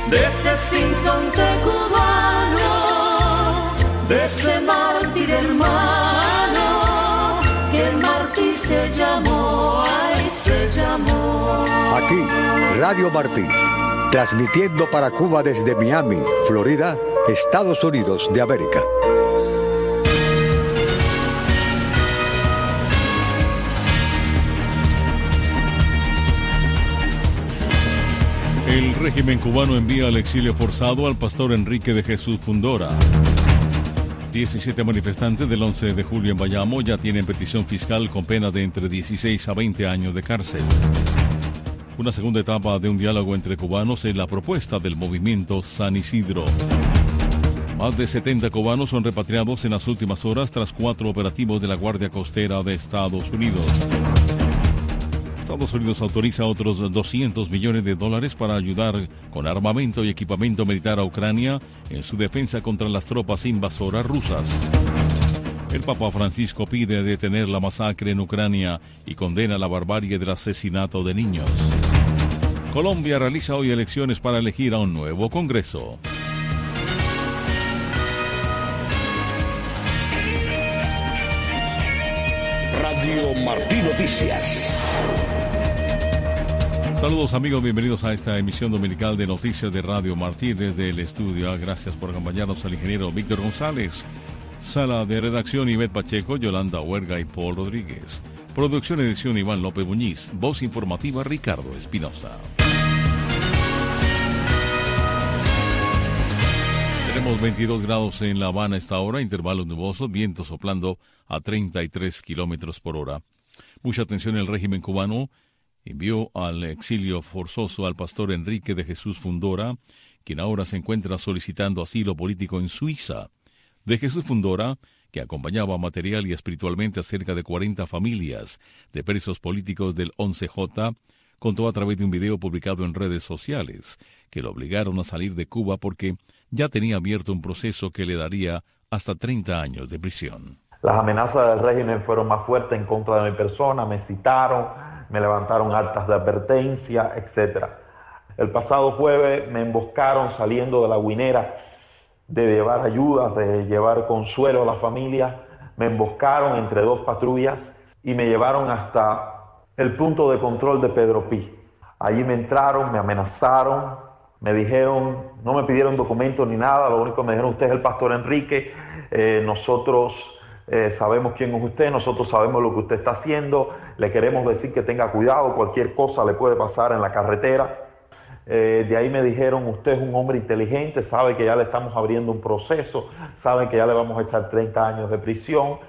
de ese sinsonte cubano, de ese mártir hermano, que el mártir se llamó, ay, se llamó. Aquí, Radio Martí, transmitiendo para Cuba desde Miami, Florida, Estados Unidos de América. El régimen cubano envía al exilio forzado al pastor Enrique de Jesús Fundora. 17 manifestantes del 11 de julio en Bayamo ya tienen petición fiscal con pena de entre 16 a 20 años de cárcel. Una segunda etapa de un diálogo entre cubanos es la propuesta del movimiento San Isidro. Más de 70 cubanos son repatriados en las últimas horas tras 4 operativos de la Guardia Costera de Estados Unidos. Estados Unidos autoriza otros $200 millones para ayudar con armamento y equipamiento militar a Ucrania en su defensa contra las tropas invasoras rusas. El Papa Francisco pide detener la masacre en Ucrania y condena la barbarie del asesinato de niños. Colombia realiza hoy elecciones para elegir a un nuevo Congreso. Radio Martí Noticias. Saludos amigos, bienvenidos a esta emisión dominical de Noticias de Radio Martí desde el estudio. Gracias por acompañarnos al ingeniero Víctor González. Sala de redacción Ivette Pacheco, Yolanda Huerga y Paul Rodríguez. Producción, edición Iván López Muñiz. Voz informativa Ricardo Espinosa. Tenemos 22 grados en La Habana a esta hora, intervalos nubosos, viento soplando a 33 kilómetros por hora. Mucha atención, el régimen cubano envió al exilio forzoso al pastor Enrique de Jesús Fundora, quien ahora se encuentra solicitando asilo político en Suiza. De Jesús Fundora, que acompañaba material y espiritualmente a cerca de 40 familias de presos políticos del 11J, contó a través de un video publicado en redes sociales que lo obligaron a salir de Cuba porque ya tenía abierto un proceso que le daría hasta 30 años de prisión. Las amenazas del régimen fueron más fuertes en contra de mi persona, me citaron, me levantaron actas de advertencia, etc. El pasado jueves me emboscaron saliendo de la Guinera de llevar ayudas, de llevar consuelo a la familia. Me emboscaron entre 2 patrullas y me llevaron hasta el punto de control de Pedro Pi. Allí me entraron, me amenazaron, me dijeron, no me pidieron documentos ni nada, lo único que me dijeron: usted es el pastor Enrique, nosotros sabemos quién es usted, nosotros sabemos lo que usted está haciendo, le queremos decir que tenga cuidado, cualquier cosa le puede pasar en la carretera. De ahí me dijeron: usted es un hombre inteligente, sabe que ya le estamos abriendo un proceso, sabe que ya le vamos a echar 30 años de prisión.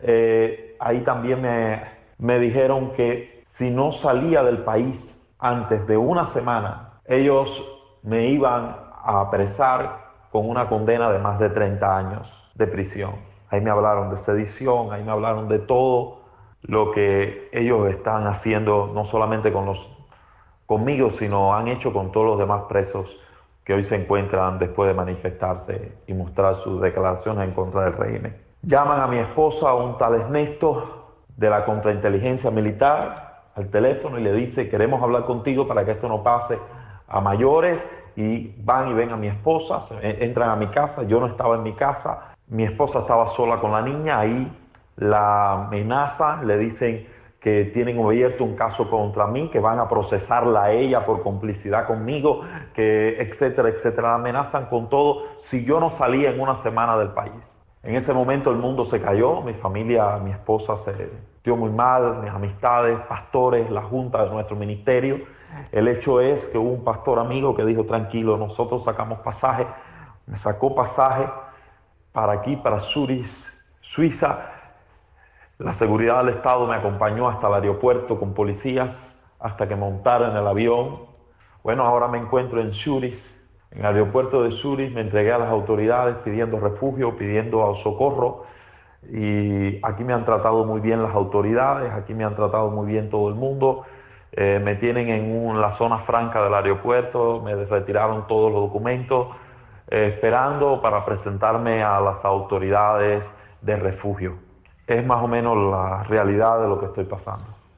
Ahí también me dijeron que si no salía del país antes de una semana, ellos me iban a apresar con una condena de más de 30 años de prisión. Ahí me hablaron de sedición, ahí me hablaron de todo lo que ellos están haciendo, no solamente conmigo, sino han hecho con todos los demás presos que hoy se encuentran después de manifestarse y mostrar sus declaraciones en contra del régimen. Llaman a mi esposa, un tal Ernesto, de la contrainteligencia militar, al teléfono y le dice: queremos hablar contigo para que esto no pase a mayores, y van y ven a mi esposa, entran a mi casa, yo no estaba en mi casa, mi esposa estaba sola con la niña, ahí la amenazan, le dicen que tienen abierto un caso contra mí, que van a procesarla a ella por complicidad conmigo, que etcétera, etcétera, la amenazan con todo si yo no salía en una semana del país. En ese momento el mundo se cayó, mi familia, mi esposa se dio muy mal, mis amistades, pastores, la junta de nuestro ministerio. El hecho es que hubo un pastor amigo que dijo: tranquilo, nosotros sacamos pasaje, me sacó pasaje para aquí, para Zurich, Suiza. La seguridad del Estado me acompañó hasta el aeropuerto con policías hasta que montaron en el avión. Bueno, ahora me encuentro en Zurich, en el aeropuerto de Zurich. Me entregué a las autoridades pidiendo refugio, pidiendo socorro, y aquí me han tratado muy bien las autoridades, aquí me han tratado muy bien todo el mundo. Me tienen en la zona franca del aeropuerto, me retiraron todos los documentos, esperando para presentarme a las autoridades de refugio. Es más o menos la realidad de lo que estoy pasando.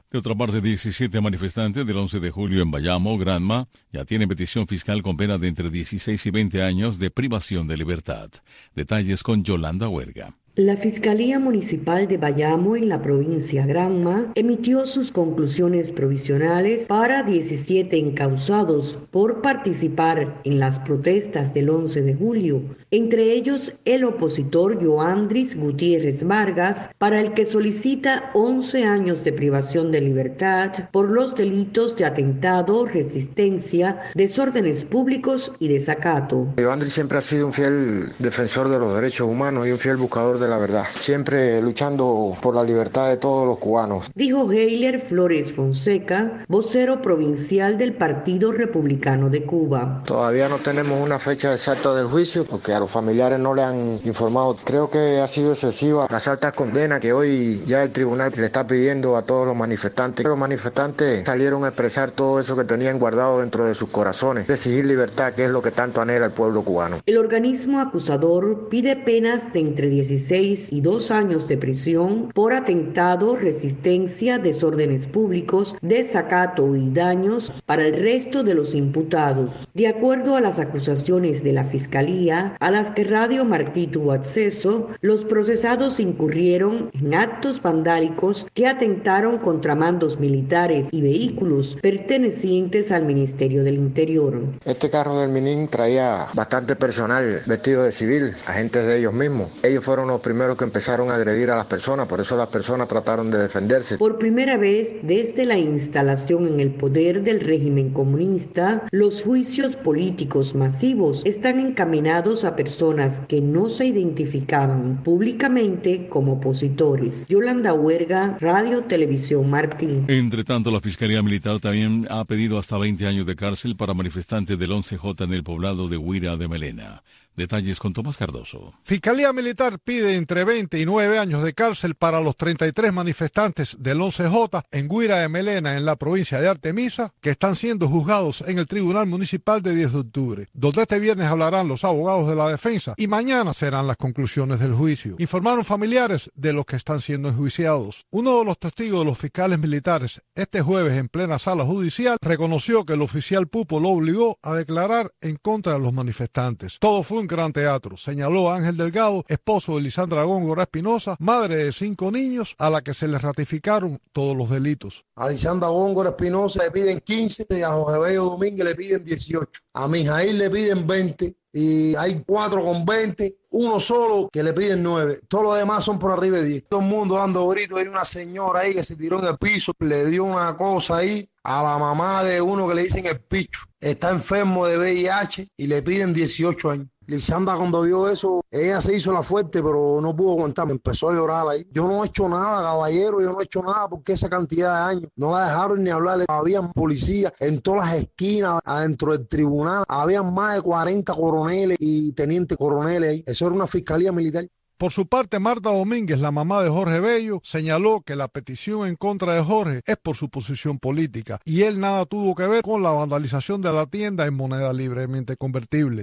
De otra parte, 17 manifestantes del 11 de julio en Bayamo, Granma, ya tienen petición fiscal con pena de entre 16 y 20 años de privación de libertad. Detalles con Yolanda Huerga. La Fiscalía Municipal de Bayamo en la provincia Granma emitió sus conclusiones provisionales para 17 encausados por participar en las protestas del 11 de julio, entre ellos el opositor Joandris Gutiérrez Vargas, para el que solicita 11 años de privación de libertad por los delitos de atentado, resistencia, desórdenes públicos y desacato. Joandris siempre ha sido un fiel defensor de los derechos humanos y un fiel buscador de la verdad, siempre luchando por la libertad de todos los cubanos. Dijo Heiler Flores Fonseca, vocero provincial del Partido Republicano de Cuba. Todavía no tenemos una fecha exacta del juicio porque a los familiares no le han informado. Creo que ha sido excesiva las altas condenas que hoy ya el tribunal le está pidiendo a todos los manifestantes. Los manifestantes salieron a expresar todo eso que tenían guardado dentro de sus corazones, de exigir libertad, que es lo que tanto anhela el pueblo cubano. El organismo acusador pide penas de entre 16 y 2 años de prisión por atentado, resistencia, desórdenes públicos, desacato y daños para el resto de los imputados. De acuerdo a las acusaciones de la Fiscalía, a las que Radio Martí tuvo acceso, los procesados incurrieron en actos vandálicos que atentaron contra mandos militares y vehículos pertenecientes al Ministerio del Interior. Este carro del MININ traía bastante personal vestido de civil, agentes de ellos mismos. Ellos fueron los primeros que empezaron a agredir a las personas, por eso las personas trataron de defenderse. Por primera vez desde la instalación en el poder del régimen comunista, los juicios políticos masivos están encaminados a personas que no se identificaban públicamente como opositores. Yolanda Huerga, Radio Televisión Martí. Entre tanto, la Fiscalía Militar también ha pedido hasta 20 años de cárcel para manifestantes del 11J en el poblado de Guira de Melena. Detalles con Tomás Cardoso. Fiscalía Militar pide entre 20 y 9 años de cárcel para los 33 manifestantes del 11J en Guira de Melena, en la provincia de Artemisa, que están siendo juzgados en el Tribunal Municipal de 10 de octubre, donde este viernes hablarán los abogados de la defensa y mañana serán las conclusiones del juicio. Informaron familiares de los que están siendo enjuiciados. Uno de los testigos de los fiscales militares este jueves en plena sala judicial reconoció que el oficial Pupo lo obligó a declarar en contra de los manifestantes. Todo fue un gran teatro, señaló Ángel Delgado, esposo de Lisandra Góngora Espinosa, madre de 5 niños, a la que se le ratificaron todos los delitos. A Lisandra Góngora Espinosa le piden 15, y a José Bello Domínguez le piden 18. A Mijail le piden 20 y hay 4 con 20, uno solo que le piden 9. Todos los demás son por arriba de 10. Todo el mundo dando gritos. Hay una señora ahí que se tiró en el piso, le dio una cosa ahí a la mamá de uno que le dicen el picho. Está enfermo de VIH y le piden 18 años. Lisandra, cuando vio eso, ella se hizo la fuerte, pero no pudo aguantar, empezó a llorar ahí. Yo no he hecho nada, caballero, yo no he hecho nada porque esa cantidad de años no la dejaron ni hablar. Habían policías en todas las esquinas, adentro del tribunal, habían más de 40 coroneles y tenientes coroneles ahí. Eso era una fiscalía militar. Por su parte, Marta Domínguez, la mamá de Jorge Bello, señaló que la petición en contra de Jorge es por su posición política y él nada tuvo que ver con la vandalización de la tienda en moneda libremente convertible.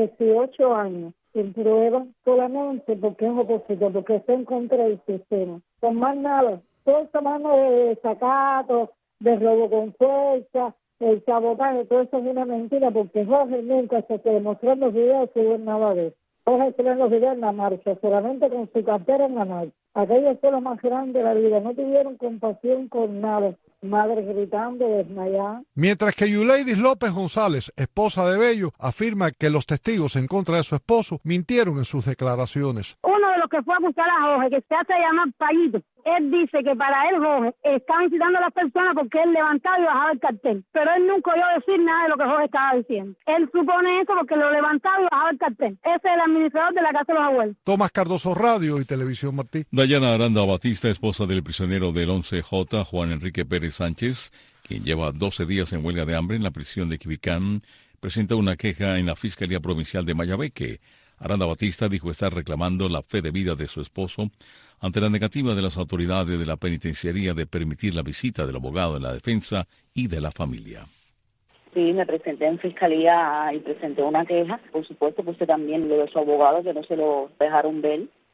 18 años sin prueba, solamente porque es opositor, porque está en contra del sistema. Con más nada, toda esta mano de desacato, de robo con fuerza, el sabotaje, todo eso es una mentira, porque Jorge nunca se demostró en los videos que hubo nada de eso. Jorge se ven los videos en la marcha, solamente con su cartera en la marcha. Aquello fue lo más grande de la vida, no tuvieron compasión con nada. Madre gritando, desmayada. Mientras que Yuleidis López González, esposa de Bello, afirma que los testigos en contra de su esposo mintieron en sus declaraciones. Uno de los que fue a buscar a Jorge, que se hace llamar Payito, él dice que para él Jorge estaba incitando a las personas porque él levantaba y bajaba el cartel. Pero él nunca oyó decir nada de lo que Jorge estaba diciendo. Él supone eso porque lo levantaba y bajaba el cartel. Ese es el administrador de la Casa de los Abuelos. Tomás Cardoso, Radio y Televisión Martí. Dayana Aranda Batista, esposa del prisionero del 11J, Juan Enrique Pérez Sánchez, quien lleva 12 días en huelga de hambre en la prisión de Quibicán, presenta una queja en la Fiscalía Provincial de Mayabeque. Aranda Batista dijo estar reclamando la fe de vida de su esposo ante la negativa de las autoridades de la penitenciaría de permitir la visita del abogado en la defensa y de la familia. Sí, me presenté en fiscalía y presenté una queja. Por supuesto, puse también lo de su abogado, que no se lo dejaron ver.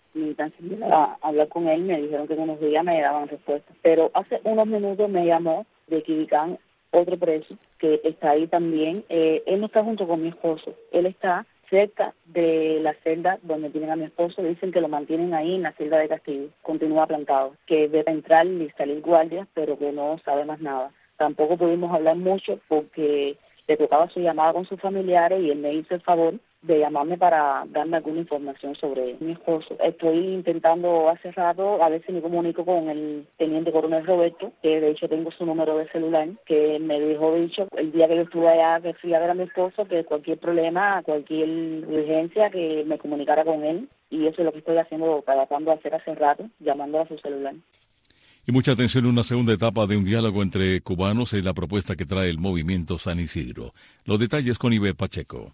ni tan siquiera hablar con él. Me dijeron que en unos días me daban respuesta. Pero hace unos minutos me llamó de Quibicán otro preso que está ahí también. Él no está junto con mi esposo, él está cerca de la celda donde tienen a mi esposo. Dicen que lo mantienen ahí en la celda de castigo, continúa plantado, que debe entrar y salir guardias, pero que no sabe más nada. Tampoco pudimos hablar mucho porque le tocaba su llamada con sus familiares y él me hizo el favor de llamarme para darme alguna información sobre mi esposo. Estoy intentando hace rato, a ver si me comunico con el teniente coronel Roberto, que de hecho tengo su número de celular, que me dejó dicho el día que yo estuve allá, que fui a ver a mi esposo, que cualquier problema, cualquier urgencia, que me comunicara con él. Y eso es lo que estoy haciendo, tratando de hacer hace rato, llamando a su celular. Y mucha atención, una segunda etapa de un diálogo entre cubanos es la propuesta que trae el movimiento San Isidro. Los detalles con Ivette Pacheco.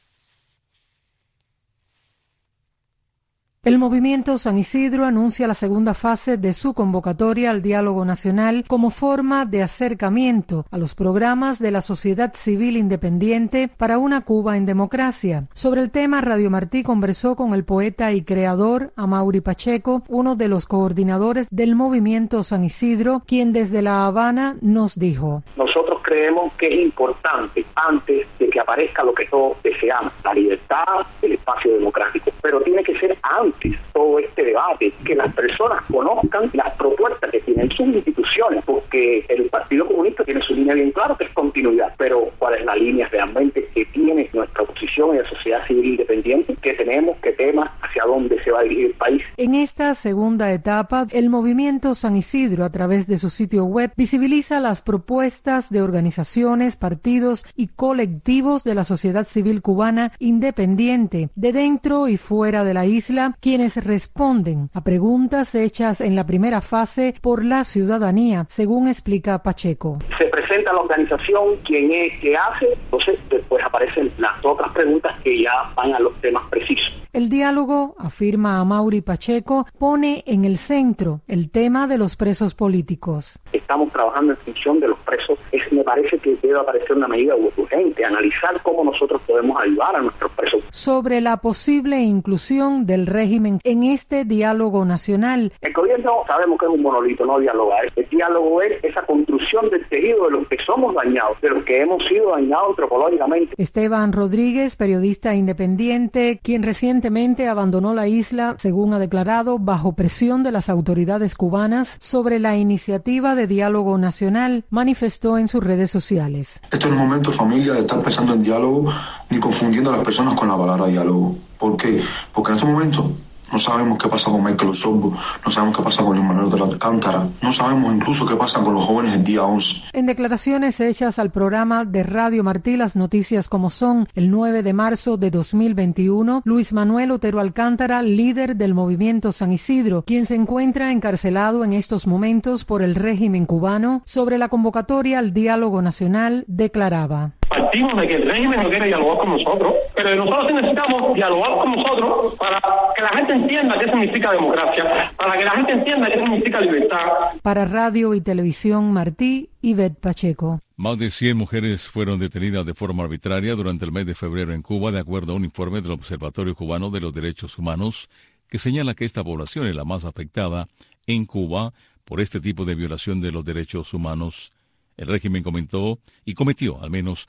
El movimiento San Isidro anuncia la segunda fase de su convocatoria al diálogo nacional como forma de acercamiento a los programas de la sociedad civil independiente para una Cuba en democracia. Sobre el tema, Radio Martí conversó con el poeta y creador Amaury Pacheco, uno de los coordinadores del movimiento San Isidro, quien desde La Habana nos dijo: Nosotros creemos que es importante, antes de que aparezca lo que todos deseamos, la libertad, el espacio democrático, pero tiene que ser antes todo este debate, que las personas conozcan las propuestas que tienen sus instituciones, porque el Partido Comunista tiene su línea bien clara, que es continuidad, pero ¿cuál es la línea realmente que tiene nuestra oposición y la sociedad civil independiente? ¿Qué tenemos? ¿Qué temas? ¿Hacia dónde se va a dirigir el país? En esta segunda etapa, el movimiento San Isidro, a través de su sitio web, visibiliza las propuestas de organizaciones, partidos y colectivos de la sociedad civil cubana independiente, de dentro y fuera de la isla, quienes responden a preguntas hechas en la primera fase por la ciudadanía, según explica Pacheco. Se presenta la organización, quién es, qué hace, entonces después aparecen las otras preguntas que ya van a los temas precisos. El diálogo, afirma Amaury Pacheco, pone en el centro el tema de los presos políticos. Estamos trabajando en función de los presos. Me parece que debe aparecer una medida urgente, analizar cómo nosotros podemos ayudar a nuestros presos. Sobre la posible inclusión del régimen en este diálogo nacional. El gobierno sabemos que es un monolito, no dialogar. El diálogo es esa construcción del tejido de los que somos dañados, de los que hemos sido dañados antropológicamente. Esteban Rodríguez, periodista independiente, quien recientemente abandonó la isla, según ha declarado, bajo presión de las autoridades cubanas sobre la iniciativa de diálogo nacional, manifestó en sus redes sociales. Este no es el momento, familia, de estar pensando en diálogo ni confundiendo a las personas con la palabra diálogo. ¿Por qué? Porque en este momento no sabemos qué pasa con Michael Osorbo, no sabemos qué pasa con Luis Manuel de la Alcántara, no sabemos incluso qué pasa con los jóvenes el día 11. En declaraciones hechas al programa de Radio Martí, Las Noticias como Son, el 9 de marzo de 2021, Luis Manuel Otero Alcántara, líder del movimiento San Isidro, quien se encuentra encarcelado en estos momentos por el régimen cubano, sobre la convocatoria al diálogo nacional, declaraba: Partimos de que el régimen no quiere dialogar con nosotros, pero nosotros necesitamos dialogar con nosotros para que la gente entienda qué significa democracia, para que la gente entienda qué significa libertad. Para Radio y Televisión Martí, Ivette Pacheco. Más de 100 mujeres fueron detenidas de forma arbitraria durante el mes de febrero en Cuba, de acuerdo a un informe del Observatorio Cubano de los Derechos Humanos, que señala que esta población es la más afectada en Cuba por este tipo de violación de los derechos humanos. El régimen cometió al menos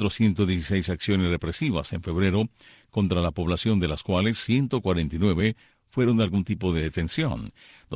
416 acciones represivas en febrero contra la población, de las cuales 149 fueron de algún tipo de detención,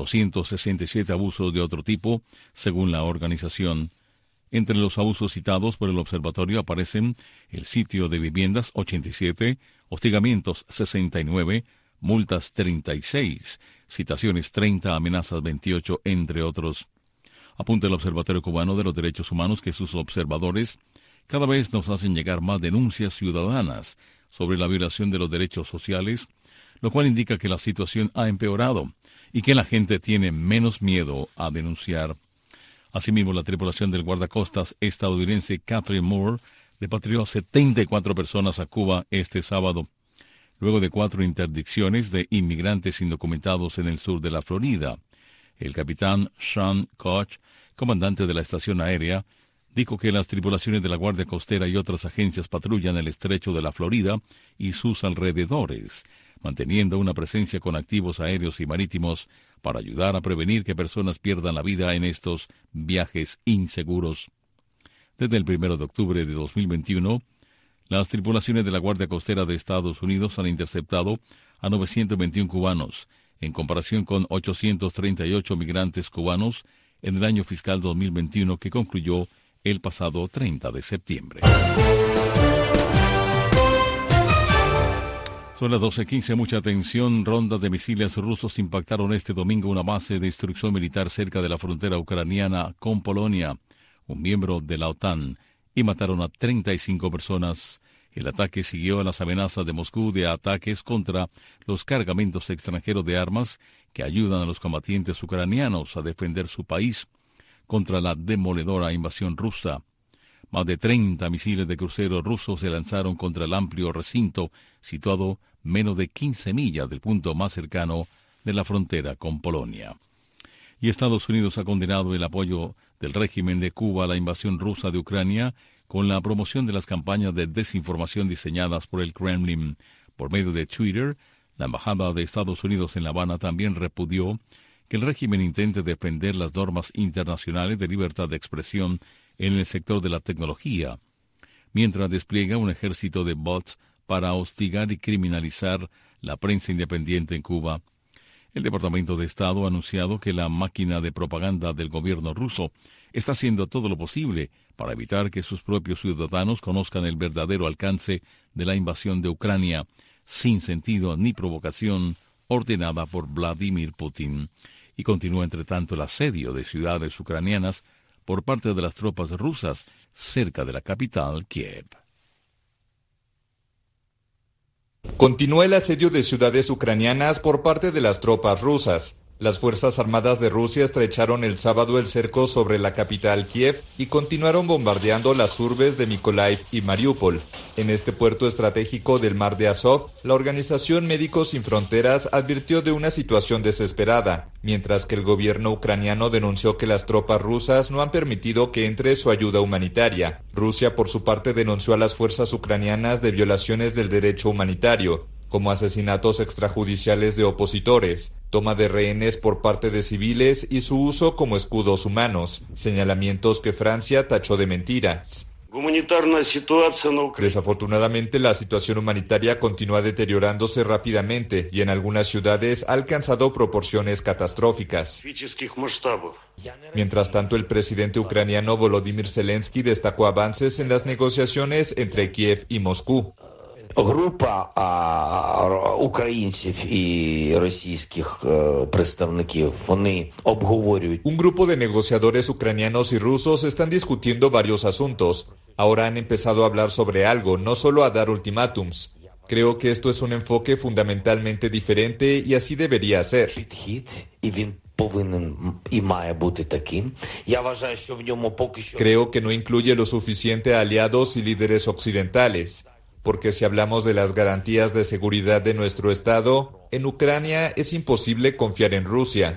267 abusos de otro tipo, según la organización. Entre los abusos citados por el observatorio aparecen el sitio de viviendas 87, hostigamientos 69, multas 36, citaciones 30, amenazas 28, entre otros. Apunta el Observatorio Cubano de los Derechos Humanos que sus observadores cada vez nos hacen llegar más denuncias ciudadanas sobre la violación de los derechos sociales, lo cual indica que la situación ha empeorado y que la gente tiene menos miedo a denunciar. Asimismo, la tripulación del guardacostas estadounidense Catherine Moore repatrió a 74 personas a Cuba este sábado, luego de 4 interdicciones de inmigrantes indocumentados en el sur de la Florida. El capitán Sean Koch, comandante de la estación aérea, dijo que las tripulaciones de la Guardia Costera y otras agencias patrullan el estrecho de la Florida y sus alrededores manteniendo una presencia con activos aéreos y marítimos para ayudar a prevenir que personas pierdan la vida en estos viajes inseguros. Desde el 1 de octubre de 2021, las tripulaciones de la Guardia Costera de Estados Unidos han interceptado a 921 cubanos, en comparación con 838 migrantes cubanos en el año fiscal 2021 que concluyó el pasado 30 de septiembre. Son las 12:15, mucha atención. Rondas de misiles rusos impactaron este domingo una base de instrucción militar cerca de la frontera ucraniana con Polonia, un miembro de la OTAN, y mataron a 35 personas. El ataque siguió a las amenazas de Moscú de ataques contra los cargamentos extranjeros de armas que ayudan a los combatientes ucranianos a defender su país contra la demoledora invasión rusa. Más de 30 misiles de crucero rusos se lanzaron contra el amplio recinto situado menos de 15 millas del punto más cercano de la frontera con Polonia. Y Estados Unidos ha condenado el apoyo del régimen de Cuba a la invasión rusa de Ucrania con la promoción de las campañas de desinformación diseñadas por el Kremlin. Por medio de Twitter, la Embajada de Estados Unidos en La Habana también repudió que el régimen intente defender las normas internacionales de libertad de expresión en el sector de la tecnología, mientras despliega un ejército de bots para hostigar y criminalizar la prensa independiente en Cuba. El Departamento de Estado ha anunciado que la máquina de propaganda del gobierno ruso está haciendo todo lo posible para evitar que sus propios ciudadanos conozcan el verdadero alcance de la invasión de Ucrania, sin sentido ni provocación, ordenada por Vladimir Putin. Y continúa, entre tanto, el asedio de ciudades ucranianas por parte de las tropas rusas cerca de la capital, Kiev. Continúa el asedio de ciudades ucranianas por parte de las tropas rusas. Las Fuerzas Armadas de Rusia estrecharon el sábado el cerco sobre la capital Kiev y continuaron bombardeando las urbes de Mykolaiv y Mariupol. En este puerto estratégico del mar de Azov, la organización Médicos Sin Fronteras advirtió de una situación desesperada, mientras que el gobierno ucraniano denunció que las tropas rusas no han permitido que entre su ayuda humanitaria. Rusia, por su parte, denunció a las fuerzas ucranianas de violaciones del derecho humanitario, como asesinatos extrajudiciales de opositores, toma de rehenes por parte de civiles y su uso como escudos humanos, señalamientos que Francia tachó de mentiras. Desafortunadamente, la situación humanitaria continúa deteriorándose rápidamente y en algunas ciudades ha alcanzado proporciones catastróficas. Mientras tanto, el presidente ucraniano Volodymyr Zelensky destacó avances en las negociaciones entre Kiev y Moscú. Група українців і російських представників, вони обговорюють. Un grupo de negociadores ucranianos y rusos están discutiendo varios asuntos. Ahora han empezado a hablar sobre algo, no solo a dar ultimátums. Creo que esto es un enfoque fundamentalmente diferente y así debería ser. Creo que no incluye lo suficiente a aliados y líderes occidentales. Porque si hablamos de las garantías de seguridad de nuestro Estado, en Ucrania es imposible confiar en Rusia.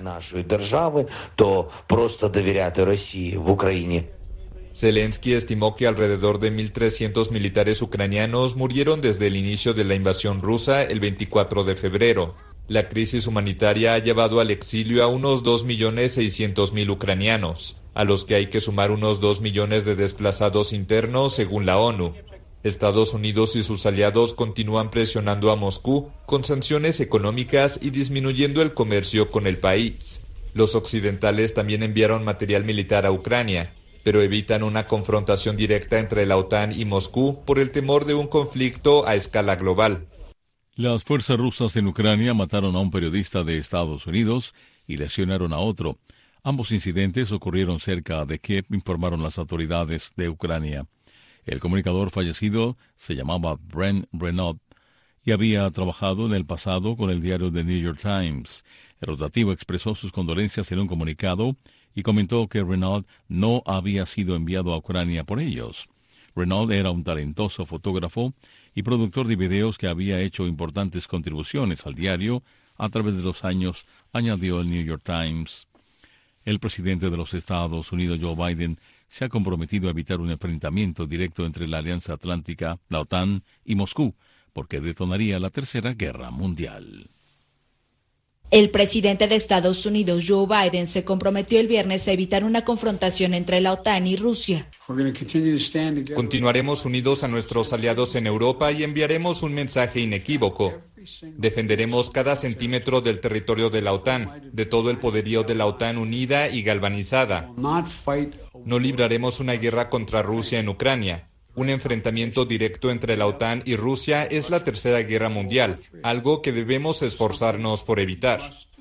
Zelensky estimó que alrededor de 1.300 militares ucranianos murieron desde el inicio de la invasión rusa el 24 de febrero. La crisis humanitaria ha llevado al exilio a unos 2.600.000 ucranianos, a los que hay que sumar unos 2 millones de desplazados internos según la ONU. Estados Unidos y sus aliados continúan presionando a Moscú con sanciones económicas y disminuyendo el comercio con el país. Los occidentales también enviaron material militar a Ucrania, pero evitan una confrontación directa entre la OTAN y Moscú por el temor de un conflicto a escala global. Las fuerzas rusas en Ucrania mataron a un periodista de Estados Unidos y lesionaron a otro. Ambos incidentes ocurrieron cerca de Kiev, informaron las autoridades de Ucrania. El comunicador fallecido se llamaba Brent Renaud y había trabajado en el pasado con el diario The New York Times. El rotativo expresó sus condolencias en un comunicado y comentó que Renaud no había sido enviado a Ucrania por ellos. Renaud era un talentoso fotógrafo y productor de videos que había hecho importantes contribuciones al diario a través de los años, añadió el New York Times. El presidente de los Estados Unidos, Joe Biden, se ha comprometido a evitar un enfrentamiento directo entre la Alianza Atlántica, la OTAN y Moscú porque detonaría la Tercera Guerra Mundial. El presidente de Estados Unidos, Joe Biden, se comprometió el viernes a evitar una confrontación entre la OTAN y Rusia. Continuaremos unidos a nuestros aliados en Europa y enviaremos un mensaje inequívoco. Defenderemos cada centímetro del territorio de la OTAN, de todo el poderío de la OTAN unida y galvanizada. No libraremos una guerra contra Rusia en Ucrania. Un enfrentamiento directo entre la OTAN y Rusia es la Tercera Guerra Mundial, algo que debemos esforzarnos por evitar.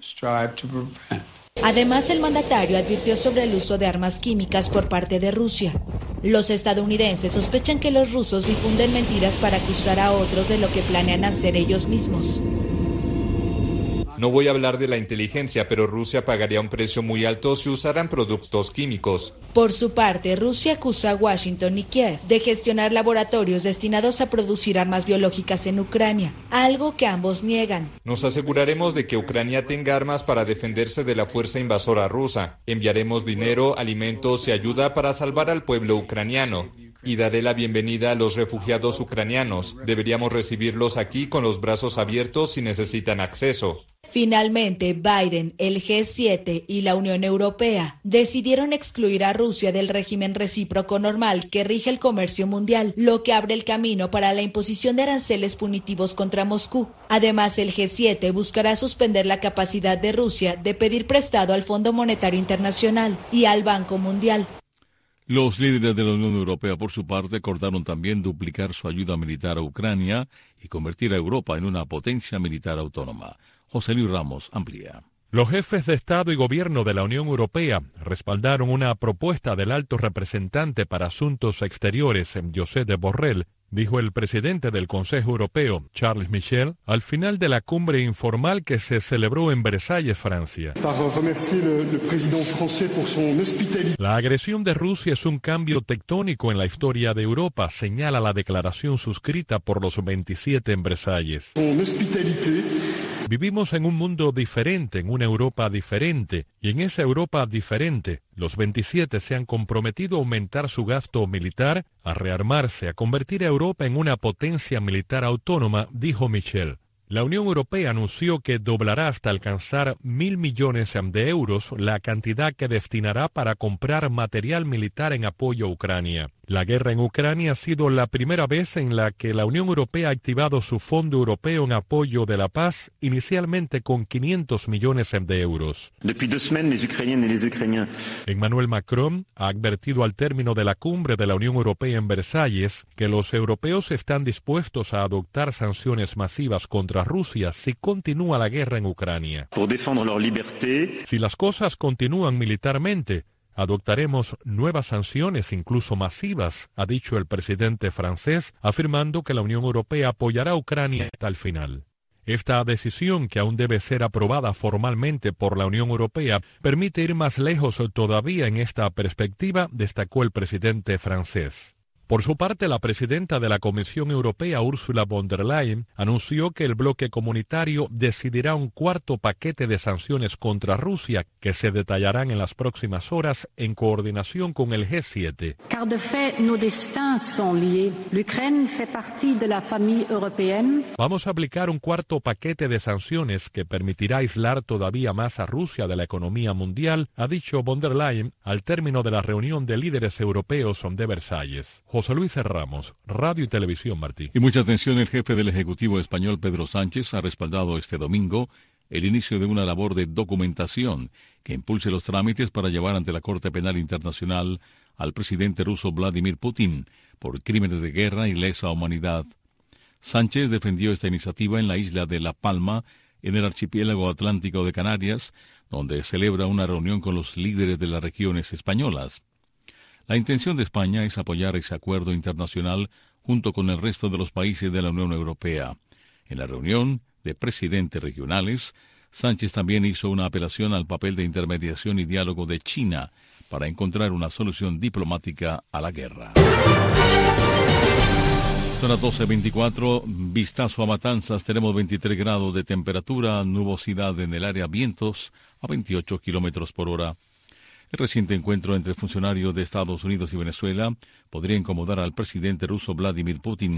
Además, el mandatario advirtió sobre el uso de armas químicas por parte de Rusia. Los estadounidenses sospechan que los rusos difunden mentiras para acusar a otros de lo que planean hacer ellos mismos. No voy a hablar de la inteligencia, pero Rusia pagaría un precio muy alto si usaran productos químicos. Por su parte, Rusia acusa a Washington y Kiev de gestionar laboratorios destinados a producir armas biológicas en Ucrania, algo que ambos niegan. Nos aseguraremos de que Ucrania tenga armas para defenderse de la fuerza invasora rusa. Enviaremos dinero, alimentos y ayuda para salvar al pueblo ucraniano. Y daré la bienvenida a los refugiados ucranianos. Deberíamos recibirlos aquí con los brazos abiertos si necesitan acceso. Finalmente, Biden, el G7 y la Unión Europea decidieron excluir a Rusia del régimen recíproco normal que rige el comercio mundial, lo que abre el camino para la imposición de aranceles punitivos contra Moscú. Además, el G7 buscará suspender la capacidad de Rusia de pedir prestado al Fondo Monetario Internacional y al Banco Mundial. Los líderes de la Unión Europea, por su parte, acordaron también duplicar su ayuda militar a Ucrania y convertir a Europa en una potencia militar autónoma. José Luis Ramos amplía. Los jefes de Estado y Gobierno de la Unión Europea respaldaron una propuesta del alto representante para Asuntos Exteriores, Josep Borrell, dijo el presidente del Consejo Europeo, Charles Michel, al final de la cumbre informal que se celebró en Versalles, Francia. La agresión de Rusia es un cambio tectónico en la historia de Europa, señala la declaración suscrita por los 27 en Versalles. Vivimos en un mundo diferente, en una Europa diferente, y en esa Europa diferente, los 27 se han comprometido a aumentar su gasto militar, a rearmarse, a convertir a Europa en una potencia militar autónoma, dijo Michel. La Unión Europea anunció que doblará hasta alcanzar 1.000 millones de euros la cantidad que destinará para comprar material militar en apoyo a Ucrania. La guerra en Ucrania ha sido la primera vez en la que la Unión Europea ha activado su Fondo Europeo en apoyo de la paz, inicialmente con 500 millones de euros. Emmanuel Macron ha advertido al término de la cumbre de la Unión Europea en Versalles que los europeos están dispuestos a adoptar sanciones masivas contra Rusia si continúa la guerra en Ucrania. Si las cosas continúan militarmente, adoptaremos nuevas sanciones, incluso masivas, ha dicho el presidente francés, afirmando que la Unión Europea apoyará a Ucrania hasta el final. Esta decisión, que aún debe ser aprobada formalmente por la Unión Europea, permite ir más lejos todavía en esta perspectiva, destacó el presidente francés. Por su parte, la presidenta de la Comisión Europea, Ursula von der Leyen, anunció que el bloque comunitario decidirá un cuarto paquete de sanciones contra Rusia que se detallarán en las próximas horas en coordinación con el G7. Car de fait, nos destins sont liés. L'Ukraine fait partie de la famille européenne. Vamos a aplicar un cuarto paquete de sanciones que permitirá aislar todavía más a Rusia de la economía mundial, ha dicho von der Leyen al término de la reunión de líderes europeos de Versalles. José Luis Ramos, Radio y Televisión Martí. Y mucha atención, el jefe del Ejecutivo español, Pedro Sánchez, ha respaldado este domingo el inicio de una labor de documentación que impulse los trámites para llevar ante la Corte Penal Internacional al presidente ruso Vladimir Putin por crímenes de guerra y lesa humanidad. Sánchez defendió esta iniciativa en la isla de La Palma, en el archipiélago atlántico de Canarias, donde celebra una reunión con los líderes de las regiones españolas. La intención de España es apoyar ese acuerdo internacional junto con el resto de los países de la Unión Europea. En la reunión de presidentes regionales, Sánchez también hizo una apelación al papel de intermediación y diálogo de China para encontrar una solución diplomática a la guerra. Son las 12:24, vistazo a Matanzas, tenemos 23 grados de temperatura, nubosidad en el área, vientos a 28 kilómetros por hora. El reciente encuentro entre funcionarios de Estados Unidos y Venezuela podría incomodar al presidente ruso Vladimir Putin,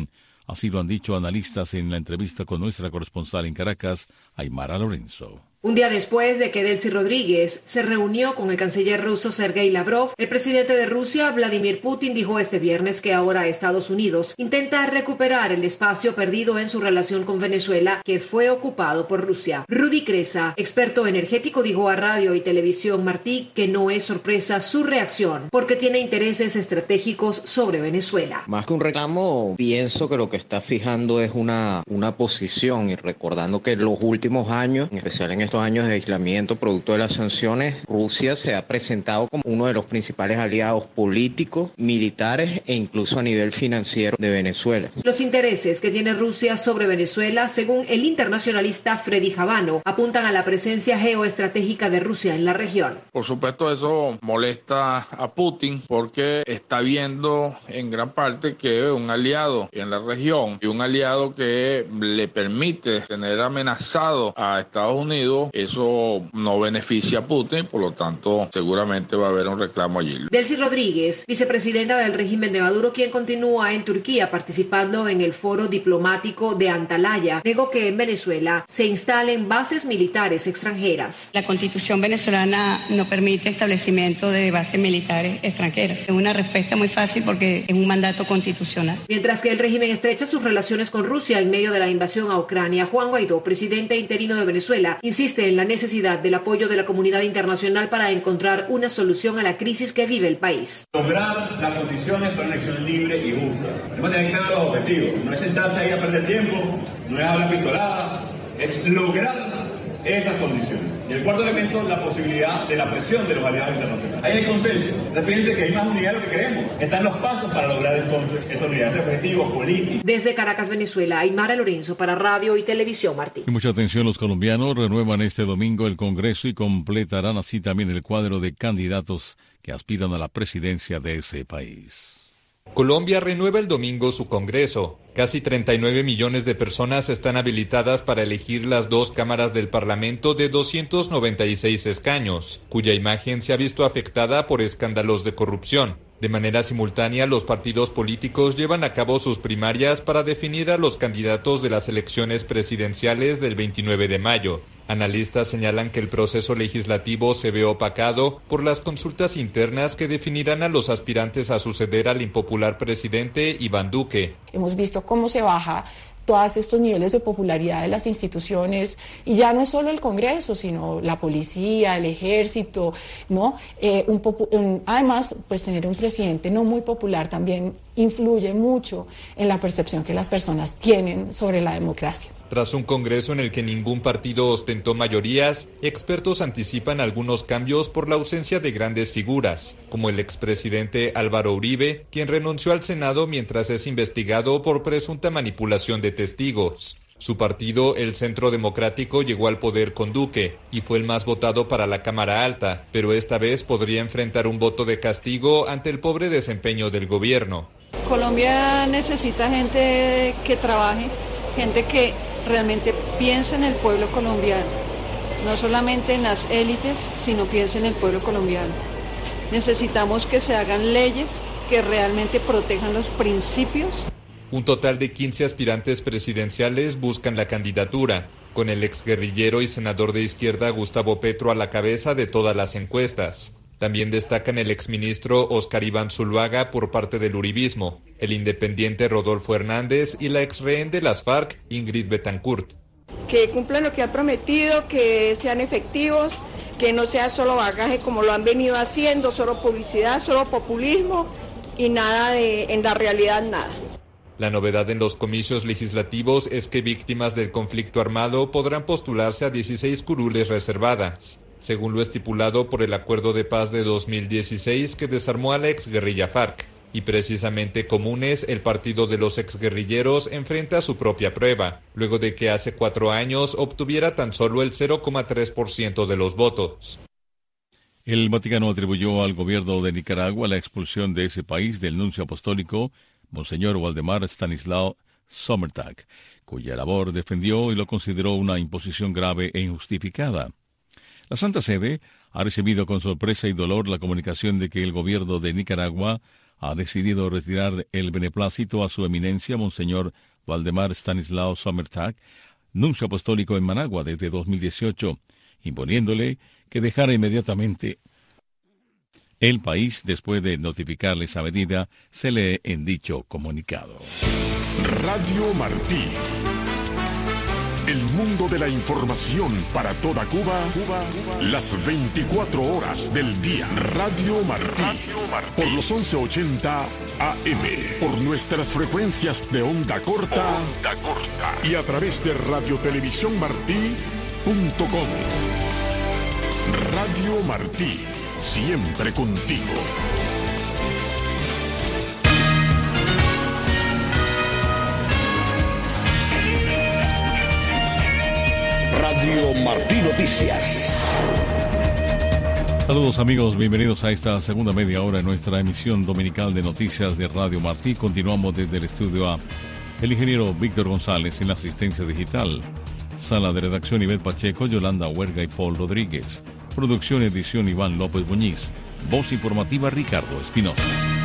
Así lo han dicho analistas en la entrevista con nuestra corresponsal en Caracas, Aymara Lorenzo. Un día después de que Delcy Rodríguez se reunió con el canciller ruso Sergei Lavrov, el presidente de Rusia, Vladimir Putin, dijo este viernes que ahora Estados Unidos intenta recuperar el espacio perdido en su relación con Venezuela, que fue ocupado por Rusia. Rudy Cresa, experto energético, dijo a Radio y Televisión Martí que no es sorpresa su reacción, porque tiene intereses estratégicos sobre Venezuela. Más que un reclamo, pienso que lo que está fijando es una posición, y recordando que en los últimos años, en especial en estos años de aislamiento producto de las sanciones, Rusia se ha presentado como uno de los principales aliados políticos, militares e incluso a nivel financiero de Venezuela. Los intereses que tiene Rusia sobre Venezuela, según el internacionalista Freddy Javano, apuntan a la presencia geoestratégica de Rusia en la región. Por supuesto, eso molesta a Putin porque está viendo en gran parte que un aliado en la región y un aliado que le permite tener amenazado a Estados Unidos, eso no beneficia a Putin, por lo tanto seguramente va a haber un reclamo allí. Delcy Rodríguez, vicepresidenta del régimen de Maduro, quien continúa en Turquía participando en el foro diplomático de Antalya, negó que en Venezuela se instalen bases militares extranjeras. La constitución venezolana no permite establecimiento de bases militares extranjeras. Es una respuesta muy fácil porque es un mandato constitucional. Mientras que el régimen estrecha sus relaciones con Rusia en medio de la invasión a Ucrania, Juan Guaidó, presidente interino de Venezuela, insiste en la necesidad del apoyo de la comunidad internacional para encontrar una solución a la crisis que vive el país. Lograr las condiciones para una elección libre y justa. Tenemos que tener claros los objetivos. No es sentarse ahí a perder tiempo, no es hablar pistolada, es lograr esas condiciones. Y el cuarto elemento, la posibilidad de la presión de los aliados internacionales. Ahí hay consenso. Fíjense que hay más unidad de lo que queremos. Están los pasos para lograr entonces esa unidad, ese objetivo político. Desde Caracas, Venezuela, Aymara Lorenzo para Radio y Televisión Martí. Y mucha atención, los colombianos renuevan este domingo el Congreso y completarán así también el cuadro de candidatos que aspiran a la presidencia de ese país. Colombia renueva el domingo su Congreso. Casi 39 millones de personas están habilitadas para elegir las dos cámaras del Parlamento de 296 escaños, cuya imagen se ha visto afectada por escándalos de corrupción. De manera simultánea, los partidos políticos llevan a cabo sus primarias para definir a los candidatos de las elecciones presidenciales del 29 de mayo. Analistas señalan que el proceso legislativo se ve opacado por las consultas internas que definirán a los aspirantes a suceder al impopular presidente Iván Duque. Hemos visto cómo se baja todos estos niveles de popularidad de las instituciones, y ya no es solo el Congreso, sino la policía, el ejército, ¿no? Además, pues tener un presidente no muy popular también influye mucho en la percepción que las personas tienen sobre la democracia. Tras un Congreso en el que ningún partido ostentó mayorías, expertos anticipan algunos cambios por la ausencia de grandes figuras, como el expresidente Álvaro Uribe, quien renunció al Senado mientras es investigado por presunta manipulación de testigos. Su partido, el Centro Democrático, llegó al poder con Duque y fue el más votado para la Cámara Alta, pero esta vez podría enfrentar un voto de castigo ante el pobre desempeño del gobierno. Colombia necesita gente que trabaje, gente que realmente piense en el pueblo colombiano, no solamente en las élites, sino piense en el pueblo colombiano. Necesitamos que se hagan leyes que realmente protejan los principios. Un total de 15 aspirantes presidenciales buscan la candidatura, con el exguerrillero y senador de izquierda Gustavo Petro a la cabeza de todas las encuestas. También destacan el exministro Óscar Iván Zuluaga por parte del uribismo, el independiente Rodolfo Hernández y la exrehén de las FARC, Ingrid Betancourt. Que cumplan lo que han prometido, que sean efectivos, que no sea solo bagaje como lo han venido haciendo, solo publicidad, solo populismo y nada en la realidad nada. La novedad en los comicios legislativos es que víctimas del conflicto armado podrán postularse a 16 curules reservadas, según lo estipulado por el Acuerdo de Paz de 2016 que desarmó a la exguerrilla FARC. Y precisamente Comunes, el partido de los exguerrilleros, enfrenta su propia prueba, luego de que hace 4 años obtuviera tan solo el 0,3% de los votos. El Vaticano atribuyó al gobierno de Nicaragua la expulsión de ese país del nuncio apostólico, Monseñor Waldemar Stanislao Sommertag, cuya labor defendió y lo consideró una imposición grave e injustificada. La Santa Sede ha recibido con sorpresa y dolor la comunicación de que el gobierno de Nicaragua ha decidido retirar el beneplácito a su eminencia, Monseñor Valdemar Stanislao Sommertag, nuncio apostólico en Managua desde 2018, imponiéndole que dejara inmediatamente el país después de notificarle esa medida, se lee en dicho comunicado. Radio Martí. El mundo de la información para toda Cuba, las 24 horas del día. Radio Martí. Por los 1180 AM. Por nuestras frecuencias de onda corta. Y a través de radiotelevisiónmartí.com. Radio Martí. Siempre contigo. Radio Martí Noticias. Saludos amigos, bienvenidos a esta segunda media hora de nuestra emisión dominical de noticias de Radio Martí. Continuamos desde el estudio A. El ingeniero Víctor González en la asistencia digital. Sala de redacción Ivette Pacheco, Yolanda Huerga y Paul Rodríguez. Producción y edición Iván López Muñiz. Voz informativa Ricardo Espinosa.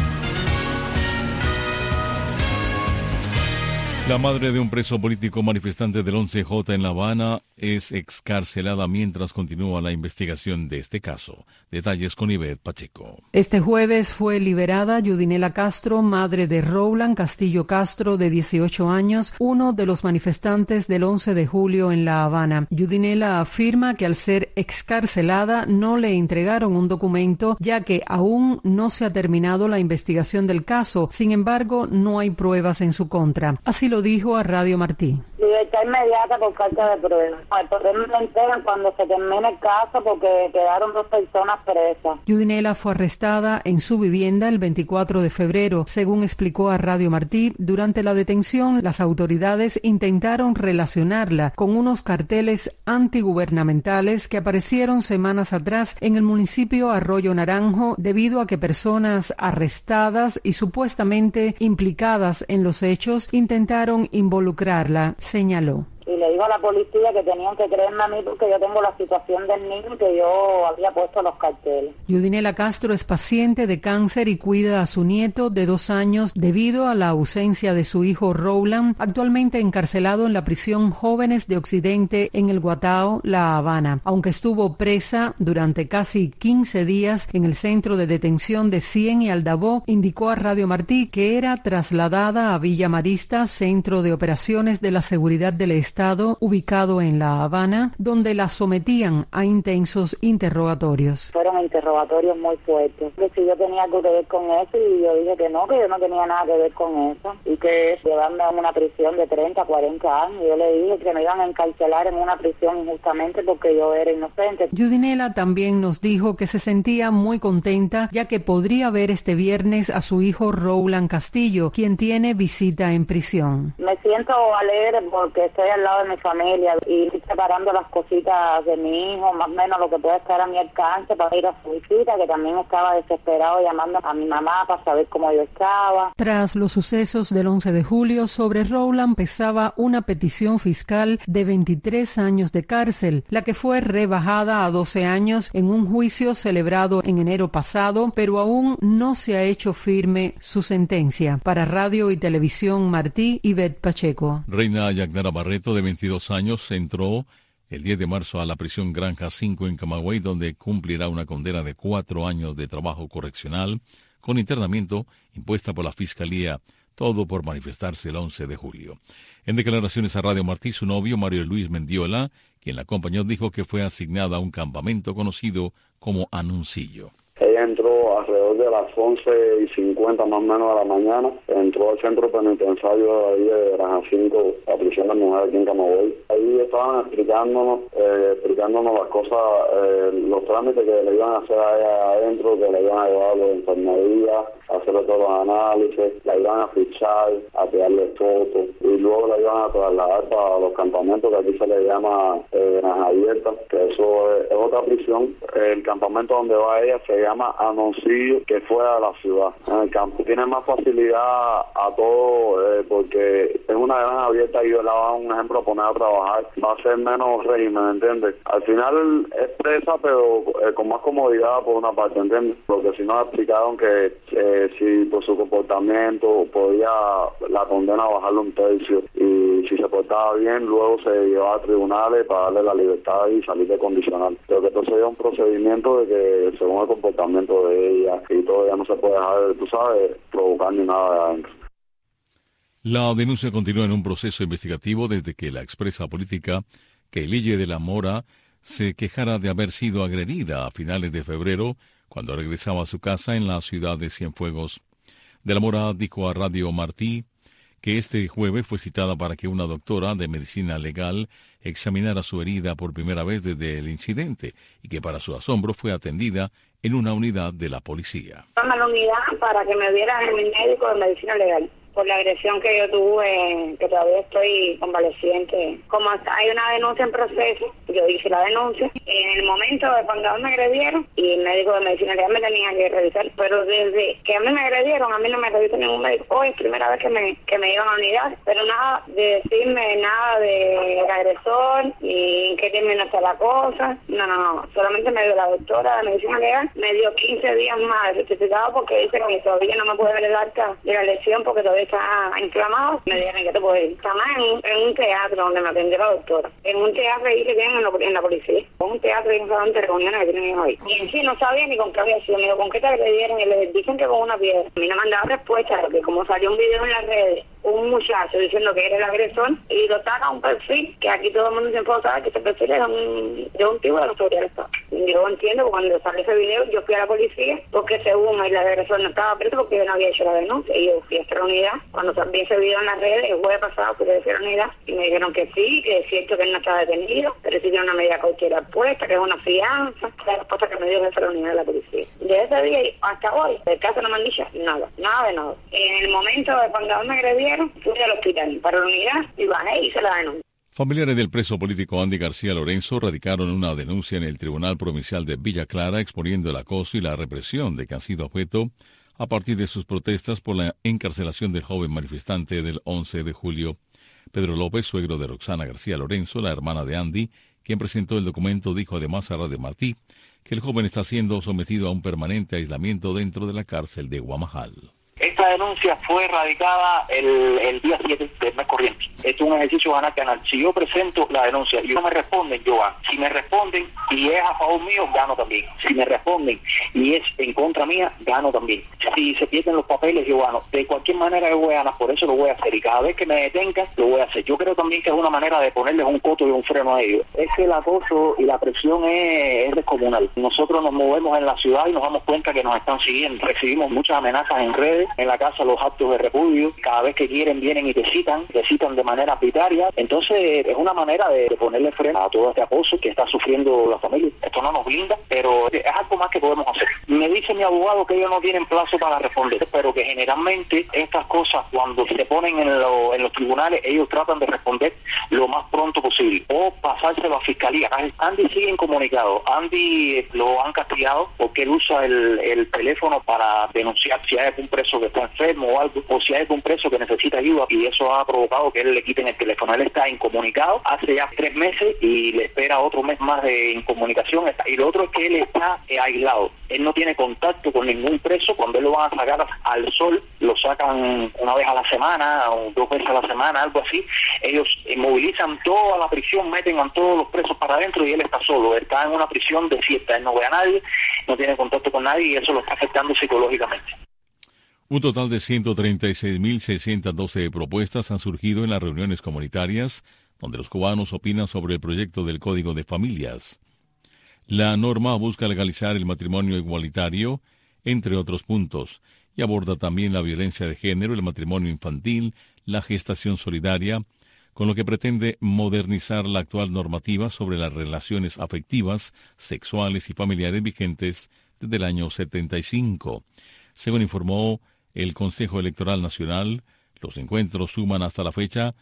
La madre de un preso político manifestante del 11J en La Habana es excarcelada mientras continúa la investigación de este caso. Detalles con Ivette Pacheco. Este jueves fue liberada Yudinela Castro, madre de Rowland Castillo Castro, de 18 años, uno de los manifestantes del 11 de julio en La Habana. Yudinela afirma que al ser excarcelada no le entregaron un documento, ya que aún no se ha terminado la investigación del caso. Sin embargo, no hay pruebas en su contra. Así lo dijo a Radio Martí. Libertad inmediata por falta de pruebas. El problema me entregan cuando se termine el caso porque quedaron 2 personas presas. Yudinela fue arrestada en su vivienda el 24 de febrero. Según explicó a Radio Martí, durante la detención las autoridades intentaron relacionarla con unos carteles antigubernamentales que aparecieron semanas atrás en el municipio Arroyo Naranjo debido a que personas arrestadas y supuestamente implicadas en los hechos intentaron involucrarla, señaló. Y le digo a la policía que tenían que creerme a mí porque yo tengo la situación del niño y que yo había puesto los carteles. Yudinela Castro es paciente de cáncer y cuida a su nieto de 2 años debido a la ausencia de su hijo Rowland, actualmente encarcelado en la prisión Jóvenes de Occidente en el Guatao, La Habana. Aunque estuvo presa durante casi 15 días en el centro de detención de Cien y Aldabó, indicó a Radio Martí que era trasladada a Villa Marista, centro de operaciones de la seguridad del Estado, ubicado en La Habana, donde la sometían a intensos interrogatorios. Fueron interrogatorios muy fuertes. Que si yo tenía algo que ver con eso, y yo dije que yo no tenía nada que ver con eso, y que llevarme a una prisión de 30, 40 años. Yo le dije que me iban a encarcelar en una prisión injustamente porque yo era inocente. Yudinela también nos dijo que se sentía muy contenta, ya que podría ver este viernes a su hijo Rowland Castillo, quien tiene visita en prisión. Me siento alegre porque estoy al lado de mi familia y estoy preparando las cositas de mi hijo, más o menos lo que pueda estar a mi alcance para ir a su visita, que también estaba desesperado llamando a mi mamá para saber cómo yo estaba. Tras los sucesos del 11 de julio, sobre Rowland pesaba una petición fiscal de 23 años de cárcel, la que fue rebajada a 12 años en un juicio celebrado en enero pasado, pero aún no se ha hecho firme su sentencia. Para Radio y Televisión Martí, Ivette Pacheco. Reina Yagnara Barreto, de 22 años, entró el 10 de marzo a la prisión Granja 5 en Camagüey, donde cumplirá una condena de 4 años de trabajo correccional con internamiento impuesta por la Fiscalía, todo por manifestarse el 11 de julio. En declaraciones a Radio Martí, su novio, Mario Luis Mendiola, quien la acompañó, dijo que fue asignada a un campamento conocido como Anuncillo. Ella entró alrededor de las 11:50 más o menos de la mañana, entró al centro penitenciario ahí de Granja 5, la prisión de mujeres aquí en Camagüey. Ahí estaban explicándonos las cosas, los trámites que le iban a hacer a ella adentro, que le iban a llevar a la enfermería, a hacerle todos los análisis, la iban a fichar, a tirarle fotos y luego la iban a trasladar para los campamentos que aquí se le llama Granja Abierta, que eso es otra prisión. El campamento donde va ella se llama Anuncillo, que fuera de la ciudad. En el campo tiene más facilidad a todo porque es una granja abierta y yo le voy a dar un ejemplo, poner a trabajar, va a ser menos régimen, ¿entiendes? Al final es presa, pero con más comodidad por una parte, ¿entiendes? Porque si no explicaron que si por su comportamiento podía la condena bajarle un tercio, y si se portaba bien, luego se llevaba a tribunales para darle la libertad y salir de condicional. Pero que entonces hay un procedimiento de que según el comportamiento de ella y todo, ya no se puede dejar, tú sabes, provocar ni nada de adentro. La denuncia continúa en un proceso investigativo desde que la expresa política Keilille de la Mora se quejara de haber sido agredida a finales de febrero cuando regresaba a su casa en la ciudad de Cienfuegos. De la Mora dijo a Radio Martí que este jueves fue citada para que una doctora de medicina legal examinara su herida por primera vez desde el incidente y que para su asombro fue atendida en una unidad de la policía. A la unidad para que me viera el médico de medicina legal por la agresión que yo tuve, que todavía estoy convaleciente. Como hay una denuncia en proceso, yo hice la denuncia. En el momento de cuando me agredieron, y el médico de medicina legal me tenía que revisar, pero desde que a mí me agredieron, a mí no me revisó ningún médico. Hoy es primera vez que me iban a la unidad, pero nada de decirme nada de agresor, ni en qué término está la cosa. No. Solamente me dio la doctora de medicina legal, me dio 15 días más de certificado porque dice que todavía no me puede ver el acta de la lesión porque todavía está inflamado. Me dijeron que te puedo ir. Está más en un teatro donde me atendió la doctora. En un teatro ahí que tienen en la policía. Un teatro y un salón de reuniones que tienen ellos ahí. Y en sí no sabía ni con qué había sido. Me dijo, ¿con qué te agredieron? Y les dicen que con una piedra. A mí no me han dado respuesta porque como salió un video en las redes, un muchacho diciendo que era el agresor y lo saca un perfil, que aquí todo el mundo siempre sabe que ese perfil es de un tipo de la seguridad del Estado. Yo entiendo que cuando sale ese video yo fui a la policía porque según el agresor no estaba preso porque yo no había hecho la denuncia y yo fui a esta unidad. Cuando vi ese video en las redes, el jueves pasado fui a esta unidad y me dijeron que sí, que es cierto que él no estaba detenido, pero sí tiene una medida cautelar puesta, que es una fianza, la respuesta que me dio esa unidad de la policía. De ese día hasta hoy, el caso no me han dicho nada de nada. En el momento de cuando me agredieron, fui al hospital para la unidad y bajé y hice la denuncia. Familiares del preso político Andy García Lorenzo radicaron una denuncia en el Tribunal Provincial de Villa Clara exponiendo el acoso y la represión de que han sido objeto a partir de sus protestas por la encarcelación del joven manifestante del 11 de julio. Pedro López, suegro de Roxana García Lorenzo, la hermana de Andy, quien presentó el documento, dijo además a Radio Martí que el joven está siendo sometido a un permanente aislamiento dentro de la cárcel de Guamajal. Esta denuncia fue radicada el día 7 del mes corriente. Esto es un ejercicio canal. Si yo presento la denuncia y no me responden, yo gano. Si me responden y es a favor mío, gano también. Si me responden y es en contra mía, gano también. Si se pierden los papeles, yo gano. De cualquier manera yo voy a ganar, por eso lo voy a hacer. Y cada vez que me detengan, lo voy a hacer. Yo creo también que es una manera de ponerles un coto y un freno a ellos. Es que el acoso y la presión es descomunal. Nosotros nos movemos en la ciudad y nos damos cuenta que nos están siguiendo. Recibimos muchas amenazas en redes, en la casa los actos de repudio, cada vez que quieren vienen y te citan de manera arbitraria. Entonces es una manera de ponerle freno a todo este acoso que está sufriendo la familia. Esto no nos blinda, pero es algo más que podemos hacer. Me dice mi abogado que ellos no tienen plazo para responder, pero que generalmente estas cosas cuando se ponen en los tribunales, ellos tratan de responder lo más pronto posible o pasárselo a fiscalía. Andy sigue incomunicado. Andy lo han castigado porque él usa el teléfono para denunciar si hay algún preso que está enfermo o algo, o si hay algún preso que necesita ayuda, y eso ha provocado que él le quiten el teléfono. Él está incomunicado hace ya 3 meses y le espera otro mes más de incomunicación. Y lo otro es que él está aislado. Él no tiene contacto con ningún preso. Cuando él lo van a sacar al sol, lo sacan una vez a la semana o 2 veces a la semana, algo así. Ellos movilizan toda la prisión, meten a todos los presos para adentro y él está solo. Él está en una prisión desierta, él no ve a nadie, no tiene contacto con nadie y eso lo está afectando psicológicamente. Un total de 136.612 propuestas han surgido en las reuniones comunitarias donde los cubanos opinan sobre el proyecto del Código de Familias. La norma busca legalizar el matrimonio igualitario, entre otros puntos, y aborda también la violencia de género, el matrimonio infantil, la gestación solidaria, con lo que pretende modernizar la actual normativa sobre las relaciones afectivas, sexuales y familiares vigentes desde el año 75. Según informó el Consejo Electoral Nacional, los encuentros suman hasta la fecha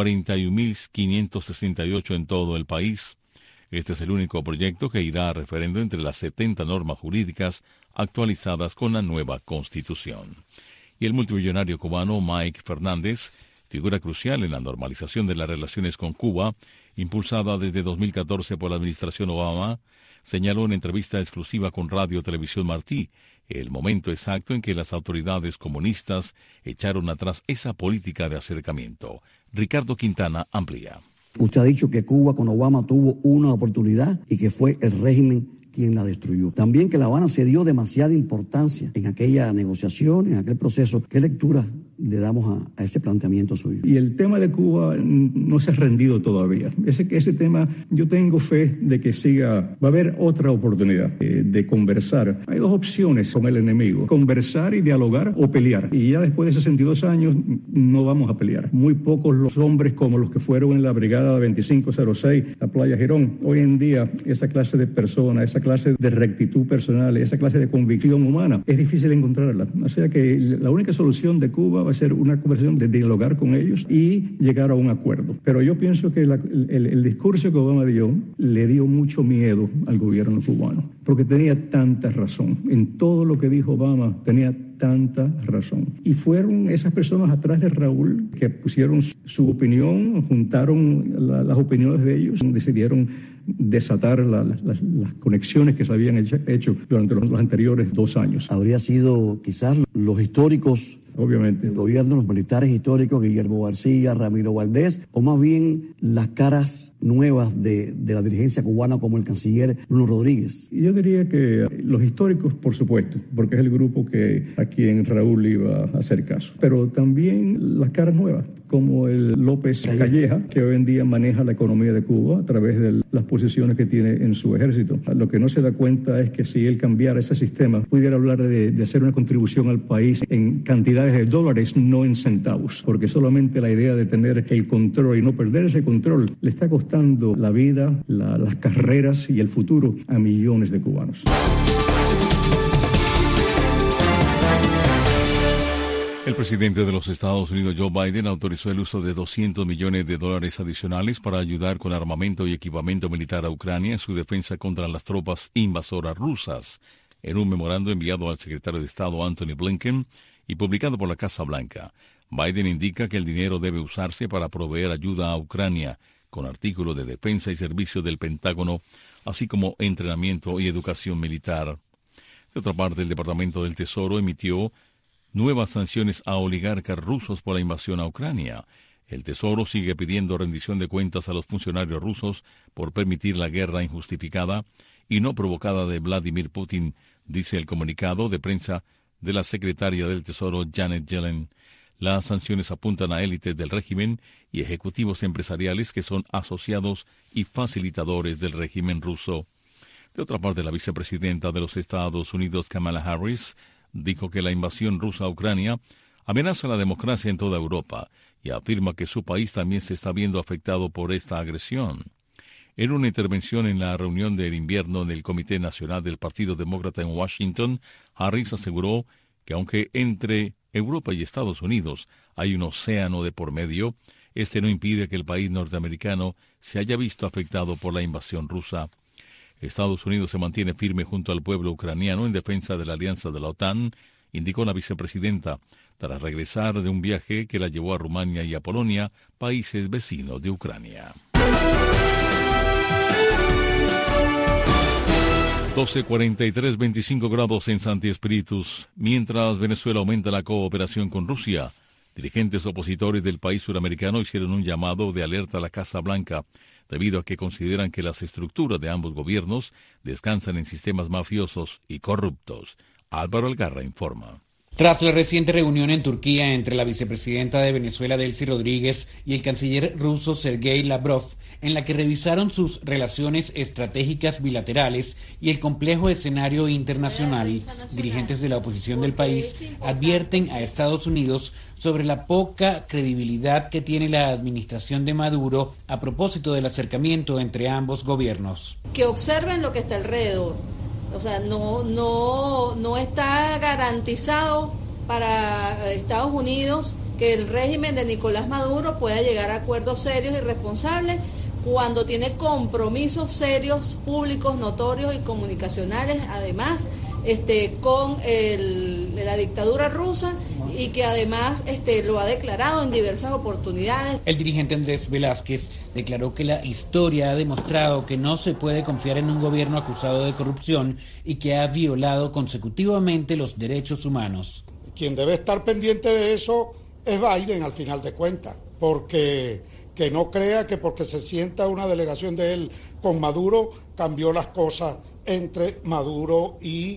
41.568 en todo el país. Este es el único proyecto que irá a referendo entre las 70 normas jurídicas actualizadas con la nueva Constitución. Y el multimillonario cubano Mike Fernández figura crucial en la normalización de las relaciones con Cuba, impulsada desde 2014 por la administración Obama, señaló en entrevista exclusiva con Radio Televisión Martí el momento exacto en que las autoridades comunistas echaron atrás esa política de acercamiento. Ricardo Quintana amplía. Usted ha dicho que Cuba con Obama tuvo una oportunidad y que fue el régimen quien la destruyó. También que La Habana se dio demasiada importancia en aquella negociación, en aquel proceso. ¿Qué lectura le damos a ese planteamiento suyo? Y el tema de Cuba no se ha rendido todavía. Ese tema, yo tengo fe de que siga. Va a haber otra oportunidad de conversar. Hay dos opciones con el enemigo: conversar y dialogar o pelear. Y ya después de 62 años no vamos a pelear. Muy pocos los hombres como los que fueron en la brigada 2506 a Playa Girón. Hoy en día esa clase de personas, esa clase de rectitud personal, esa clase de convicción humana, es difícil encontrarla. O sea que la única solución de Cuba va a ser una conversación de dialogar con ellos y llegar a un acuerdo. Pero yo pienso que el discurso que Obama dio le dio mucho miedo al gobierno cubano, porque tenía tanta razón. En todo lo que dijo Obama tenía tanta razón. Y fueron esas personas atrás de Raúl que pusieron su opinión, juntaron las opiniones de ellos, decidieron desatar las conexiones que se habían hecho durante los anteriores 2 años. Habría sido quizás los históricos, obviamente, el gobierno, los militares históricos, Guillermo García, Ramiro Valdés, o más bien las caras nuevas de la dirigencia cubana como el canciller Bruno Rodríguez. Y yo diría que los históricos, por supuesto, porque es el grupo a quien Raúl iba a hacer caso. Pero también las caras nuevas, como el López Calleja, que hoy en día maneja la economía de Cuba a través de las posiciones que tiene en su ejército. Lo que no se da cuenta es que si él cambiara ese sistema, pudiera hablar de hacer una contribución al país en cantidades de dólares, no en centavos, porque solamente la idea de tener el control y no perder ese control le está costando la vida, las carreras y el futuro a millones de cubanos. El presidente de los Estados Unidos, Joe Biden, autorizó el uso de $200 millones adicionales para ayudar con armamento y equipamiento militar a Ucrania en su defensa contra las tropas invasoras rusas. En un memorando enviado al secretario de Estado Anthony Blinken y publicado por la Casa Blanca, Biden indica que el dinero debe usarse para proveer ayuda a Ucrania con artículos de defensa y servicios del Pentágono, así como entrenamiento y educación militar. De otra parte, el Departamento del Tesoro emitió nuevas sanciones a oligarcas rusos por la invasión a Ucrania. El Tesoro sigue pidiendo rendición de cuentas a los funcionarios rusos por permitir la guerra injustificada y no provocada de Vladimir Putin, dice el comunicado de prensa de la secretaria del Tesoro Janet Yellen. Las sanciones apuntan a élites del régimen y ejecutivos empresariales que son asociados y facilitadores del régimen ruso. De otra parte, la vicepresidenta de los Estados Unidos, Kamala Harris, dijo que la invasión rusa a Ucrania amenaza la democracia en toda Europa y afirma que su país también se está viendo afectado por esta agresión. En una intervención en la reunión del invierno en el Comité Nacional del Partido Demócrata en Washington, Harris aseguró que aunque entre Europa y Estados Unidos hay un océano de por medio, este no impide que el país norteamericano se haya visto afectado por la invasión rusa. Estados Unidos se mantiene firme junto al pueblo ucraniano en defensa de la alianza de la OTAN, indicó la vicepresidenta, tras regresar de un viaje que la llevó a Rumania y a Polonia, países vecinos de Ucrania. 12:43, 25 grados en Santi Espíritus. Mientras Venezuela aumenta la cooperación con Rusia, dirigentes opositores del país suramericano hicieron un llamado de alerta a la Casa Blanca, debido a que consideran que las estructuras de ambos gobiernos descansan en sistemas mafiosos y corruptos. Álvaro Algarra informa. Tras la reciente reunión en Turquía entre la vicepresidenta de Venezuela, Delcy Rodríguez, y el canciller ruso, Sergei Lavrov, en la que revisaron sus relaciones estratégicas bilaterales y el complejo escenario internacional, dirigentes de la oposición del país advierten a Estados Unidos sobre la poca credibilidad que tiene la administración de Maduro a propósito del acercamiento entre ambos gobiernos. Que observen lo que está alrededor. O sea, no está garantizado para Estados Unidos que el régimen de Nicolás Maduro pueda llegar a acuerdos serios y responsables cuando tiene compromisos serios, públicos, notorios y comunicacionales, además, con la dictadura rusa y que además lo ha declarado en diversas oportunidades. El dirigente Andrés Velázquez declaró que la historia ha demostrado que no se puede confiar en un gobierno acusado de corrupción y que ha violado consecutivamente los derechos humanos. Quien debe estar pendiente de eso es Biden al final de cuentas, porque que no crea que porque se sienta una delegación de él con Maduro cambió las cosas entre Maduro y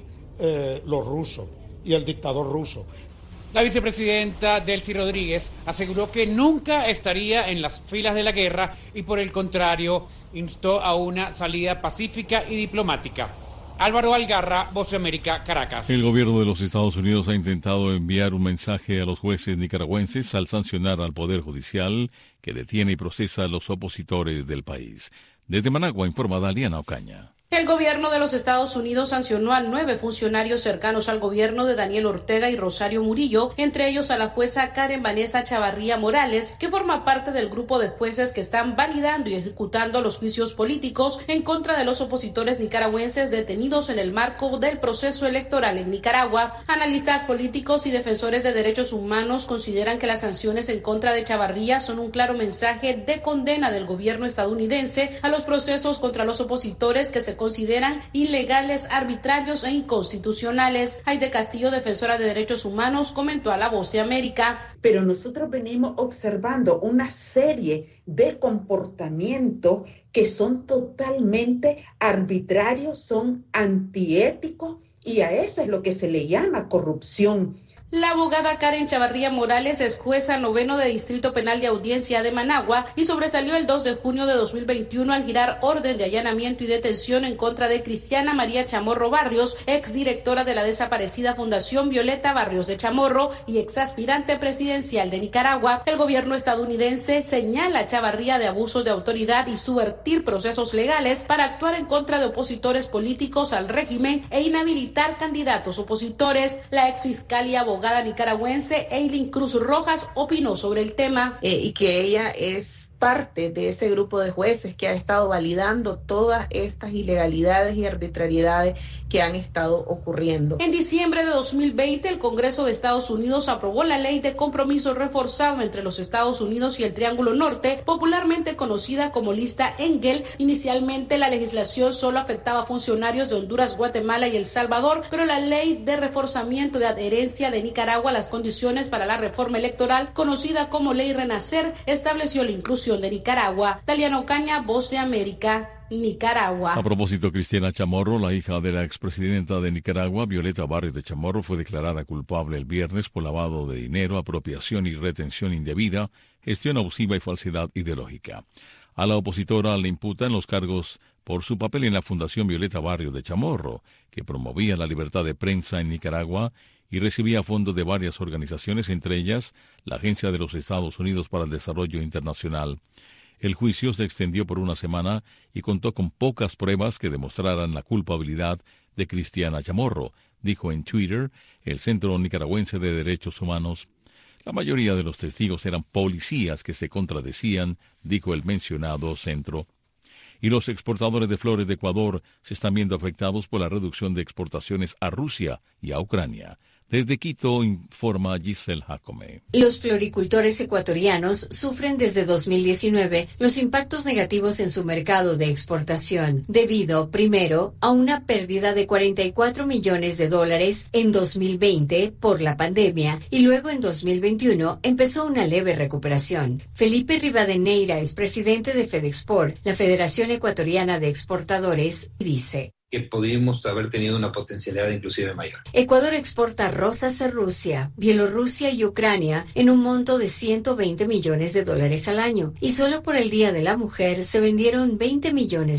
los rusos y el dictador ruso. La vicepresidenta Delcy Rodríguez aseguró que nunca estaría en las filas de la guerra y por el contrario instó a una salida pacífica y diplomática. Álvaro Algarra, Voz de América, Caracas. El gobierno de los Estados Unidos ha intentado enviar un mensaje a los jueces nicaragüenses al sancionar al Poder Judicial que detiene y procesa a los opositores del país. Desde Managua informa Daliana Ocaña. El gobierno de los Estados Unidos sancionó a 9 funcionarios cercanos al gobierno de Daniel Ortega y Rosario Murillo, entre ellos a la jueza Karen Vanessa Chavarría Morales, que forma parte del grupo de jueces que están validando y ejecutando los juicios políticos en contra de los opositores nicaragüenses detenidos en el marco del proceso electoral en Nicaragua. Analistas políticos y defensores de derechos humanos consideran que las sanciones en contra de Chavarría son un claro mensaje de condena del gobierno estadounidense a los procesos contra los opositores que se consideran ilegales, arbitrarios e inconstitucionales. Aide Castillo, defensora de derechos humanos, comentó a La Voz de América. Pero nosotros venimos observando una serie de comportamientos que son totalmente arbitrarios, son antiéticos y a eso es lo que se le llama corrupción. La abogada Karen Chavarría Morales es jueza 9º de Distrito Penal de Audiencia de Managua y sobresalió el 2 de junio de 2021 al girar orden de allanamiento y detención en contra de Cristiana María Chamorro Barrios, exdirectora de la desaparecida Fundación Violeta Barrios de Chamorro y exaspirante presidencial de Nicaragua. El gobierno estadounidense señala a Chavarría de abusos de autoridad y subvertir procesos legales para actuar en contra de opositores políticos al régimen e inhabilitar candidatos opositores. La exfiscal y abogada nicaragüense Eileen Cruz Rojas opinó sobre el tema. Y que ella es parte de ese grupo de jueces que ha estado validando todas estas ilegalidades y arbitrariedades que han estado ocurriendo. En diciembre de 2020, el Congreso de Estados Unidos aprobó la Ley de Compromiso Reforzado entre los Estados Unidos y el Triángulo Norte, popularmente conocida como Lista Engel. Inicialmente, la legislación solo afectaba a funcionarios de Honduras, Guatemala y El Salvador, pero la Ley de Reforzamiento de Adherencia de Nicaragua a las condiciones para la reforma electoral, conocida como Ley Renacer, estableció la inclusión de Nicaragua. Daliana Ocaña, Voz de América, Nicaragua. A propósito, Cristiana Chamorro, la hija de la expresidenta de Nicaragua, Violeta Barrios de Chamorro, fue declarada culpable el viernes por lavado de dinero, apropiación y retención indebida, gestión abusiva y falsedad ideológica. A la opositora le imputan los cargos por su papel en la Fundación Violeta Barrios de Chamorro, que promovía la libertad de prensa en Nicaragua y recibía fondos de varias organizaciones, entre ellas la Agencia de los Estados Unidos para el Desarrollo Internacional. El juicio se extendió por una semana y contó con pocas pruebas que demostraran la culpabilidad de Cristiana Chamorro, dijo en Twitter el Centro Nicaragüense de Derechos Humanos. La mayoría de los testigos eran policías que se contradecían, dijo el mencionado centro. Y los exportadores de flores de Ecuador se están viendo afectados por la reducción de exportaciones a Rusia y a Ucrania. Desde Quito informa Giselle Jacome. Los floricultores ecuatorianos sufren desde 2019 los impactos negativos en su mercado de exportación, debido, primero, a una pérdida de $44 millones en 2020 por la pandemia y luego en 2021 empezó una leve recuperación. Felipe Rivadeneira es presidente de FedExport, la Federación Ecuatoriana de Exportadores, y dice que podríamos haber tenido una potencialidad inclusive mayor. Ecuador exporta rosas a Rusia, Bielorrusia y Ucrania en un monto de $120 millones al año, y solo por el Día de la Mujer se vendieron $20 millones.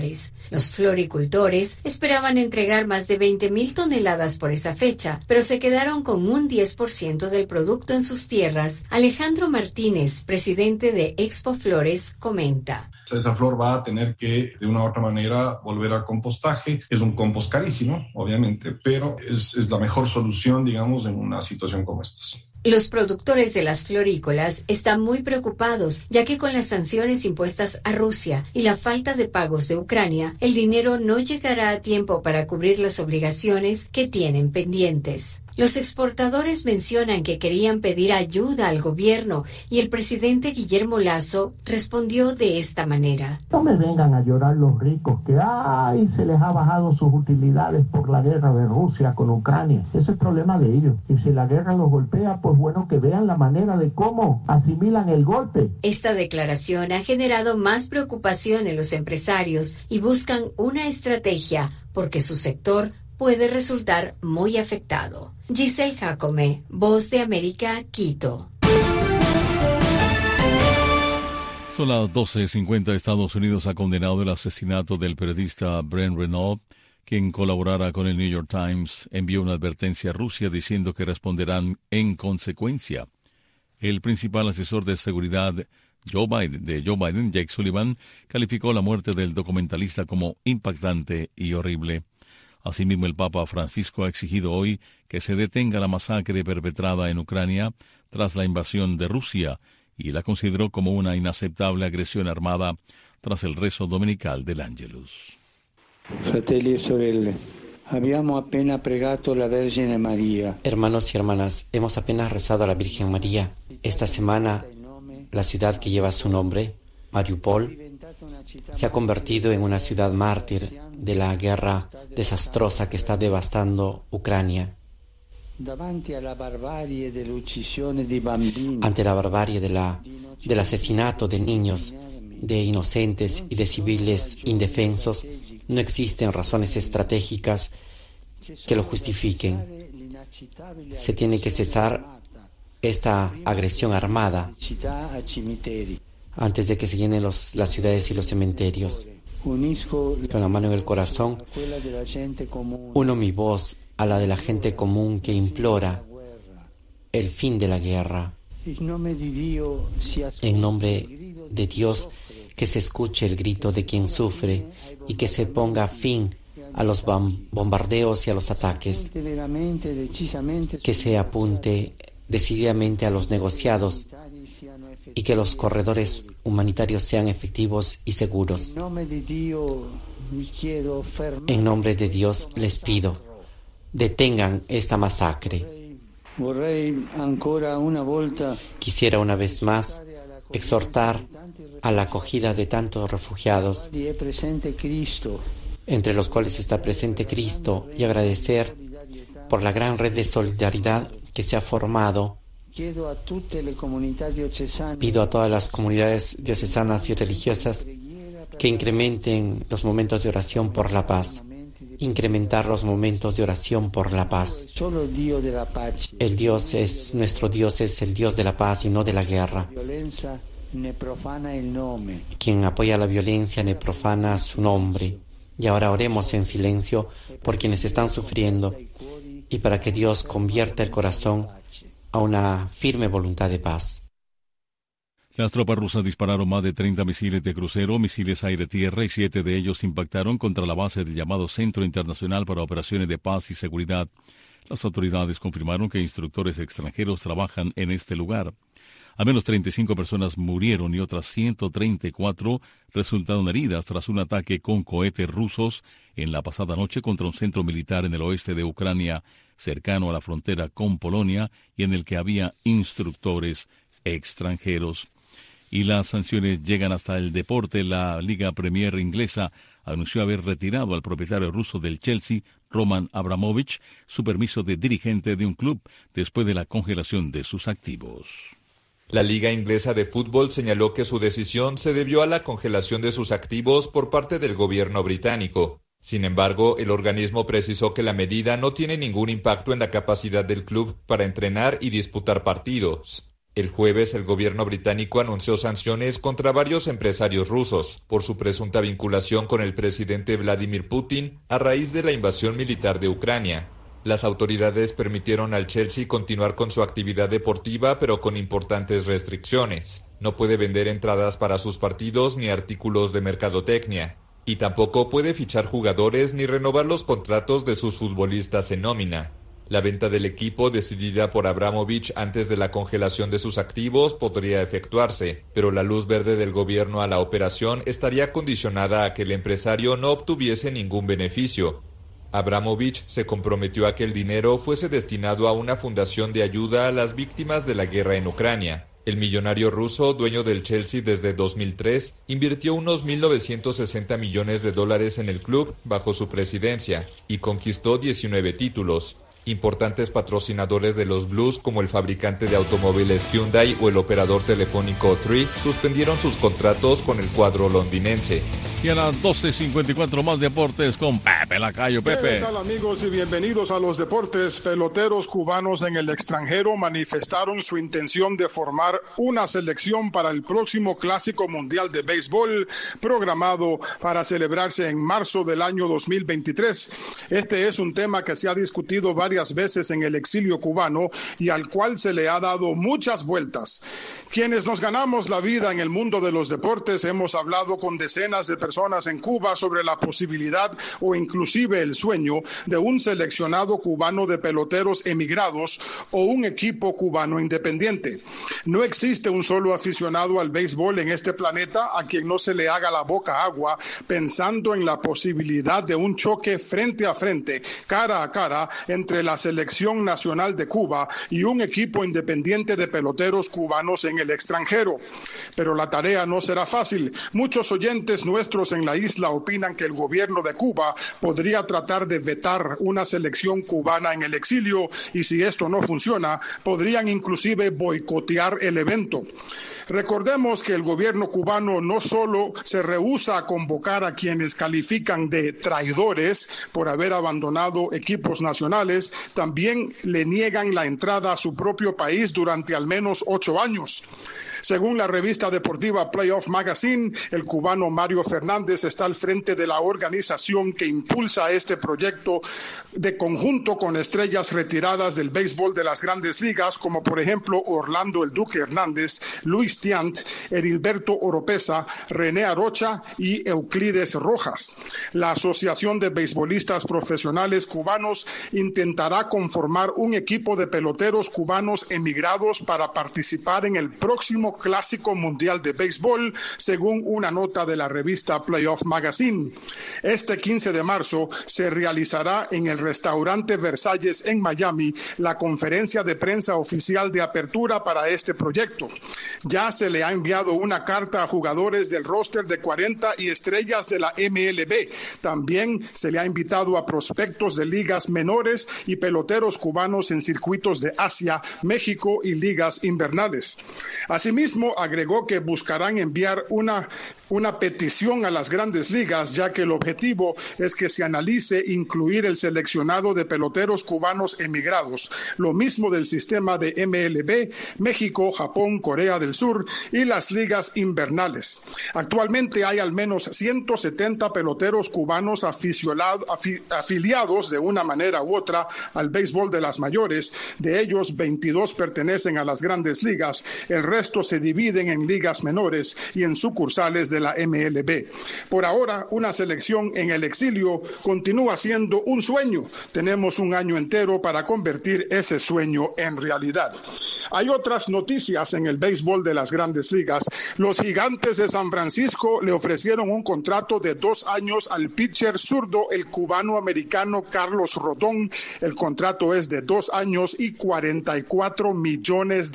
Los floricultores esperaban entregar más de 20,000 toneladas por esa fecha, pero se quedaron con un 10% del producto en sus tierras. Alejandro Martínez, presidente de Expo Flores, comenta. Esa flor va a tener que, de una u otra manera, volver a compostaje. Es un compost carísimo, obviamente, pero es la mejor solución, digamos, en una situación como esta. Los productores de las florícolas están muy preocupados, ya que con las sanciones impuestas a Rusia y la falta de pagos de Ucrania, el dinero no llegará a tiempo para cubrir las obligaciones que tienen pendientes. Los exportadores mencionan que querían pedir ayuda al gobierno y el presidente Guillermo Lasso respondió de esta manera. No me vengan a llorar los ricos que se les ha bajado sus utilidades por la guerra de Rusia con Ucrania. Ese es el problema de ellos. Y si la guerra los golpea, pues bueno, que vean la manera de cómo asimilan el golpe. Esta declaración ha generado más preocupación en los empresarios y buscan una estrategia porque su sector puede resultar muy afectado. Giselle Jacome, Voz de América, Quito. Son las 12:50. Estados Unidos ha condenado el asesinato del periodista Brent Renaud, quien colaborara con el New York Times. Envió una advertencia a Rusia diciendo que responderán en consecuencia. El principal asesor de seguridad de Joe Biden, Jake Sullivan, calificó la muerte del documentalista como impactante y horrible. Asimismo, el Papa Francisco ha exigido hoy que se detenga la masacre perpetrada en Ucrania tras la invasión de Rusia y la consideró como una inaceptable agresión armada tras el rezo dominical del Ángelus. Fratelli e sorelle, abbiamo appena pregato la Vergine María. Hermanos y hermanas, hemos apenas rezado a la Virgen María. Esta semana, la ciudad que lleva su nombre, Mariupol, se ha convertido en una ciudad mártir de la guerra desastrosa que está devastando Ucrania. Ante la barbarie del asesinato de niños, de inocentes y de civiles indefensos, no existen razones estratégicas que lo justifiquen. Se tiene que cesar esta agresión armada antes de que se llenen las ciudades y los cementerios. Con la mano en el corazón, uno mi voz a la de la gente común que implora el fin de la guerra. En nombre de Dios, que se escuche el grito de quien sufre y que se ponga fin a los bombardeos y a los ataques. Que se apunte decididamente a los negociados y que los corredores humanitarios sean efectivos y seguros. En nombre de Dios les pido, detengan esta masacre. Quisiera una vez más exhortar a la acogida de tantos refugiados, entre los cuales está presente Cristo, y agradecer por la gran red de solidaridad que se ha formado. Pido a todas las comunidades diocesanas y religiosas que incrementen los momentos de oración por la paz. Incrementar los momentos de oración por la paz. Nuestro Dios es el Dios de la paz y no de la guerra. Quien apoya la violencia ne profana su nombre. Y ahora oremos en silencio por quienes están sufriendo y para que Dios convierta el corazón a una firme voluntad de paz. Las tropas rusas dispararon más de 30 misiles de crucero, misiles aire-tierra, y 7 de ellos impactaron contra la base del llamado Centro Internacional para Operaciones de Paz y Seguridad. Las autoridades confirmaron que instructores extranjeros trabajan en este lugar. Al menos 35 personas murieron y otras 134 resultaron heridas tras un ataque con cohetes rusos en la pasada noche contra un centro militar en el oeste de Ucrania, cercano a la frontera con Polonia, y en el que había instructores extranjeros. Y las sanciones llegan hasta el deporte. La Liga Premier inglesa anunció haber retirado al propietario ruso del Chelsea, Roman Abramovich, su permiso de dirigente de un club después de la congelación de sus activos. La Liga Inglesa de Fútbol señaló que su decisión se debió a la congelación de sus activos por parte del gobierno británico. Sin embargo, el organismo precisó que la medida no tiene ningún impacto en la capacidad del club para entrenar y disputar partidos. El jueves, el gobierno británico anunció sanciones contra varios empresarios rusos por su presunta vinculación con el presidente Vladimir Putin a raíz de la invasión militar de Ucrania. Las autoridades permitieron al Chelsea continuar con su actividad deportiva, pero con importantes restricciones. No puede vender entradas para sus partidos ni artículos de mercadotecnia. Y tampoco puede fichar jugadores ni renovar los contratos de sus futbolistas en nómina. La venta del equipo, decidida por Abramovich antes de la congelación de sus activos, podría efectuarse, pero la luz verde del gobierno a la operación estaría condicionada a que el empresario no obtuviese ningún beneficio. Abramovich se comprometió a que el dinero fuese destinado a una fundación de ayuda a las víctimas de la guerra en Ucrania. El millonario ruso, dueño del Chelsea desde 2003, invirtió unos $1.960 millones en el club bajo su presidencia y conquistó 19 títulos. Importantes patrocinadores de los Blues como el fabricante de automóviles Hyundai o el operador telefónico Three suspendieron sus contratos con el cuadro londinense. Y a las 12:54 más deportes con Pepe Lacayo. Pepe. ¿Qué tal, amigos? Y bienvenidos a los deportes. Peloteros cubanos en el extranjero manifestaron su intención de formar una selección para el próximo Clásico Mundial de Béisbol programado para celebrarse en marzo del año 2023. Este es un tema que se ha discutido varias veces en el exilio cubano y al cual se le ha dado muchas vueltas. Quienes nos ganamos la vida en el mundo de los deportes hemos hablado con decenas de personas en Cuba sobre la posibilidad o inclusive el sueño de un seleccionado cubano de peloteros emigrados o un equipo cubano independiente. No existe un solo aficionado al béisbol en este planeta a quien no se le haga la boca agua pensando en la posibilidad de un choque frente a frente, cara a cara, entre la selección nacional de Cuba y un equipo independiente de peloteros cubanos en el extranjero. Pero la tarea no será fácil. Muchos oyentes nuestros en la isla opinan que el gobierno de Cuba podría tratar de vetar una selección cubana en el exilio y si esto no funciona, podrían inclusive boicotear el evento. Recordemos que el gobierno cubano no solo se rehúsa a convocar a quienes califican de traidores por haber abandonado equipos nacionales, también le niegan la entrada a su propio país durante al menos 8 años. Según la revista deportiva Playoff Magazine, el cubano Mario Fernández está al frente de la organización que impulsa este proyecto de conjunto con estrellas retiradas del béisbol de las grandes ligas, como por ejemplo Orlando El Duque Hernández, Luis Tiant, Herilberto Oropesa, René Arocha y Euclides Rojas. La Asociación de Beisbolistas Profesionales Cubanos intentará conformar un equipo de peloteros cubanos emigrados para participar en el próximo Clásico Mundial de Béisbol, según una nota de la revista Playoff Magazine. Este 15 de marzo se realizará en el restaurante Versalles en Miami la conferencia de prensa oficial de apertura para este proyecto. Ya se le ha enviado una carta a jugadores del roster de 40 y estrellas de la MLB. También se le ha invitado a prospectos de ligas menores y peloteros cubanos en circuitos de Asia, México y ligas invernales. Asimismo, agregó que buscarán enviar una petición a las grandes ligas, ya que el objetivo es que se analice incluir el seleccionado de peloteros cubanos emigrados, lo mismo del sistema de MLB, México, Japón, Corea del Sur y las ligas invernales. Actualmente hay al menos 170 peloteros cubanos afiliados de una manera u otra al béisbol de las mayores. De ellos, 22 pertenecen a las grandes ligas, el resto se dividen en ligas menores y en sucursales de la MLB. Por ahora, una selección en el exilio continúa siendo un sueño. Tenemos un año entero para convertir ese sueño en realidad. Hay otras noticias en el béisbol de las grandes ligas. Los Gigantes de San Francisco le ofrecieron un contrato de 2 años al pitcher zurdo, el cubano-americano Carlos Rodón. El contrato es de 2 años y $44 millones.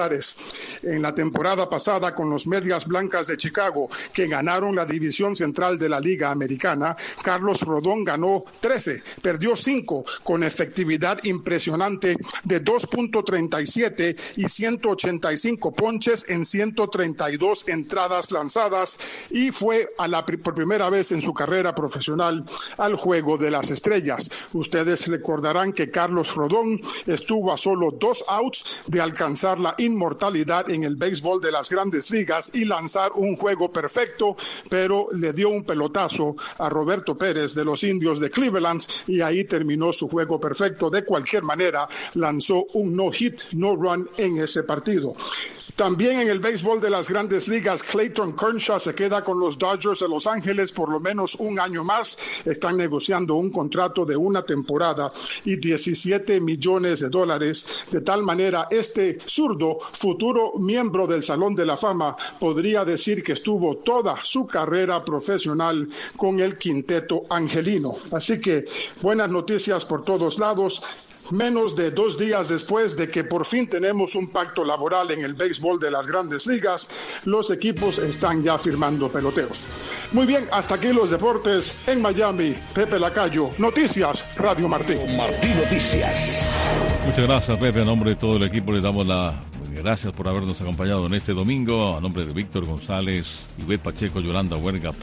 En la temporada pasada, con los Medias Blancas de Chicago, que ganaron la división central de la Liga Americana, Carlos Rodón ganó 13, perdió 5, con efectividad impresionante de 2.37 y 185 ponches en 132 entradas lanzadas, y fue por primera vez en su carrera profesional al Juego de las Estrellas. Ustedes recordarán que Carlos Rodón estuvo a solo 2 outs de alcanzar la inmortalidad en el béisbol de las grandes ligas y lanzar un juego perfecto, pero le dio un pelotazo a Roberto Pérez de los Indios de Cleveland y ahí terminó su juego perfecto. De cualquier manera, lanzó un no hit, no run en ese partido. También en el béisbol de las Grandes Ligas, Clayton Kershaw se queda con los Dodgers de Los Ángeles por lo menos un año más. Están negociando un contrato de una temporada y $17 millones. De tal manera, este zurdo, futuro miembro del Salón de la Fama, podría decir que estuvo toda su carrera profesional con el quinteto angelino. Así que buenas noticias por todos lados. Menos de 2 días después de que por fin tenemos un pacto laboral en el béisbol de las Grandes Ligas, los equipos están ya firmando peloteros. Muy bien, hasta aquí los deportes en Miami. Pepe Lacayo, Noticias, Radio Martí. Martí Noticias. Muchas gracias, Pepe. A nombre de todo el equipo le damos las gracias por habernos acompañado en este domingo. A nombre de Víctor González, Ivette Pacheco, Yolanda Huerga,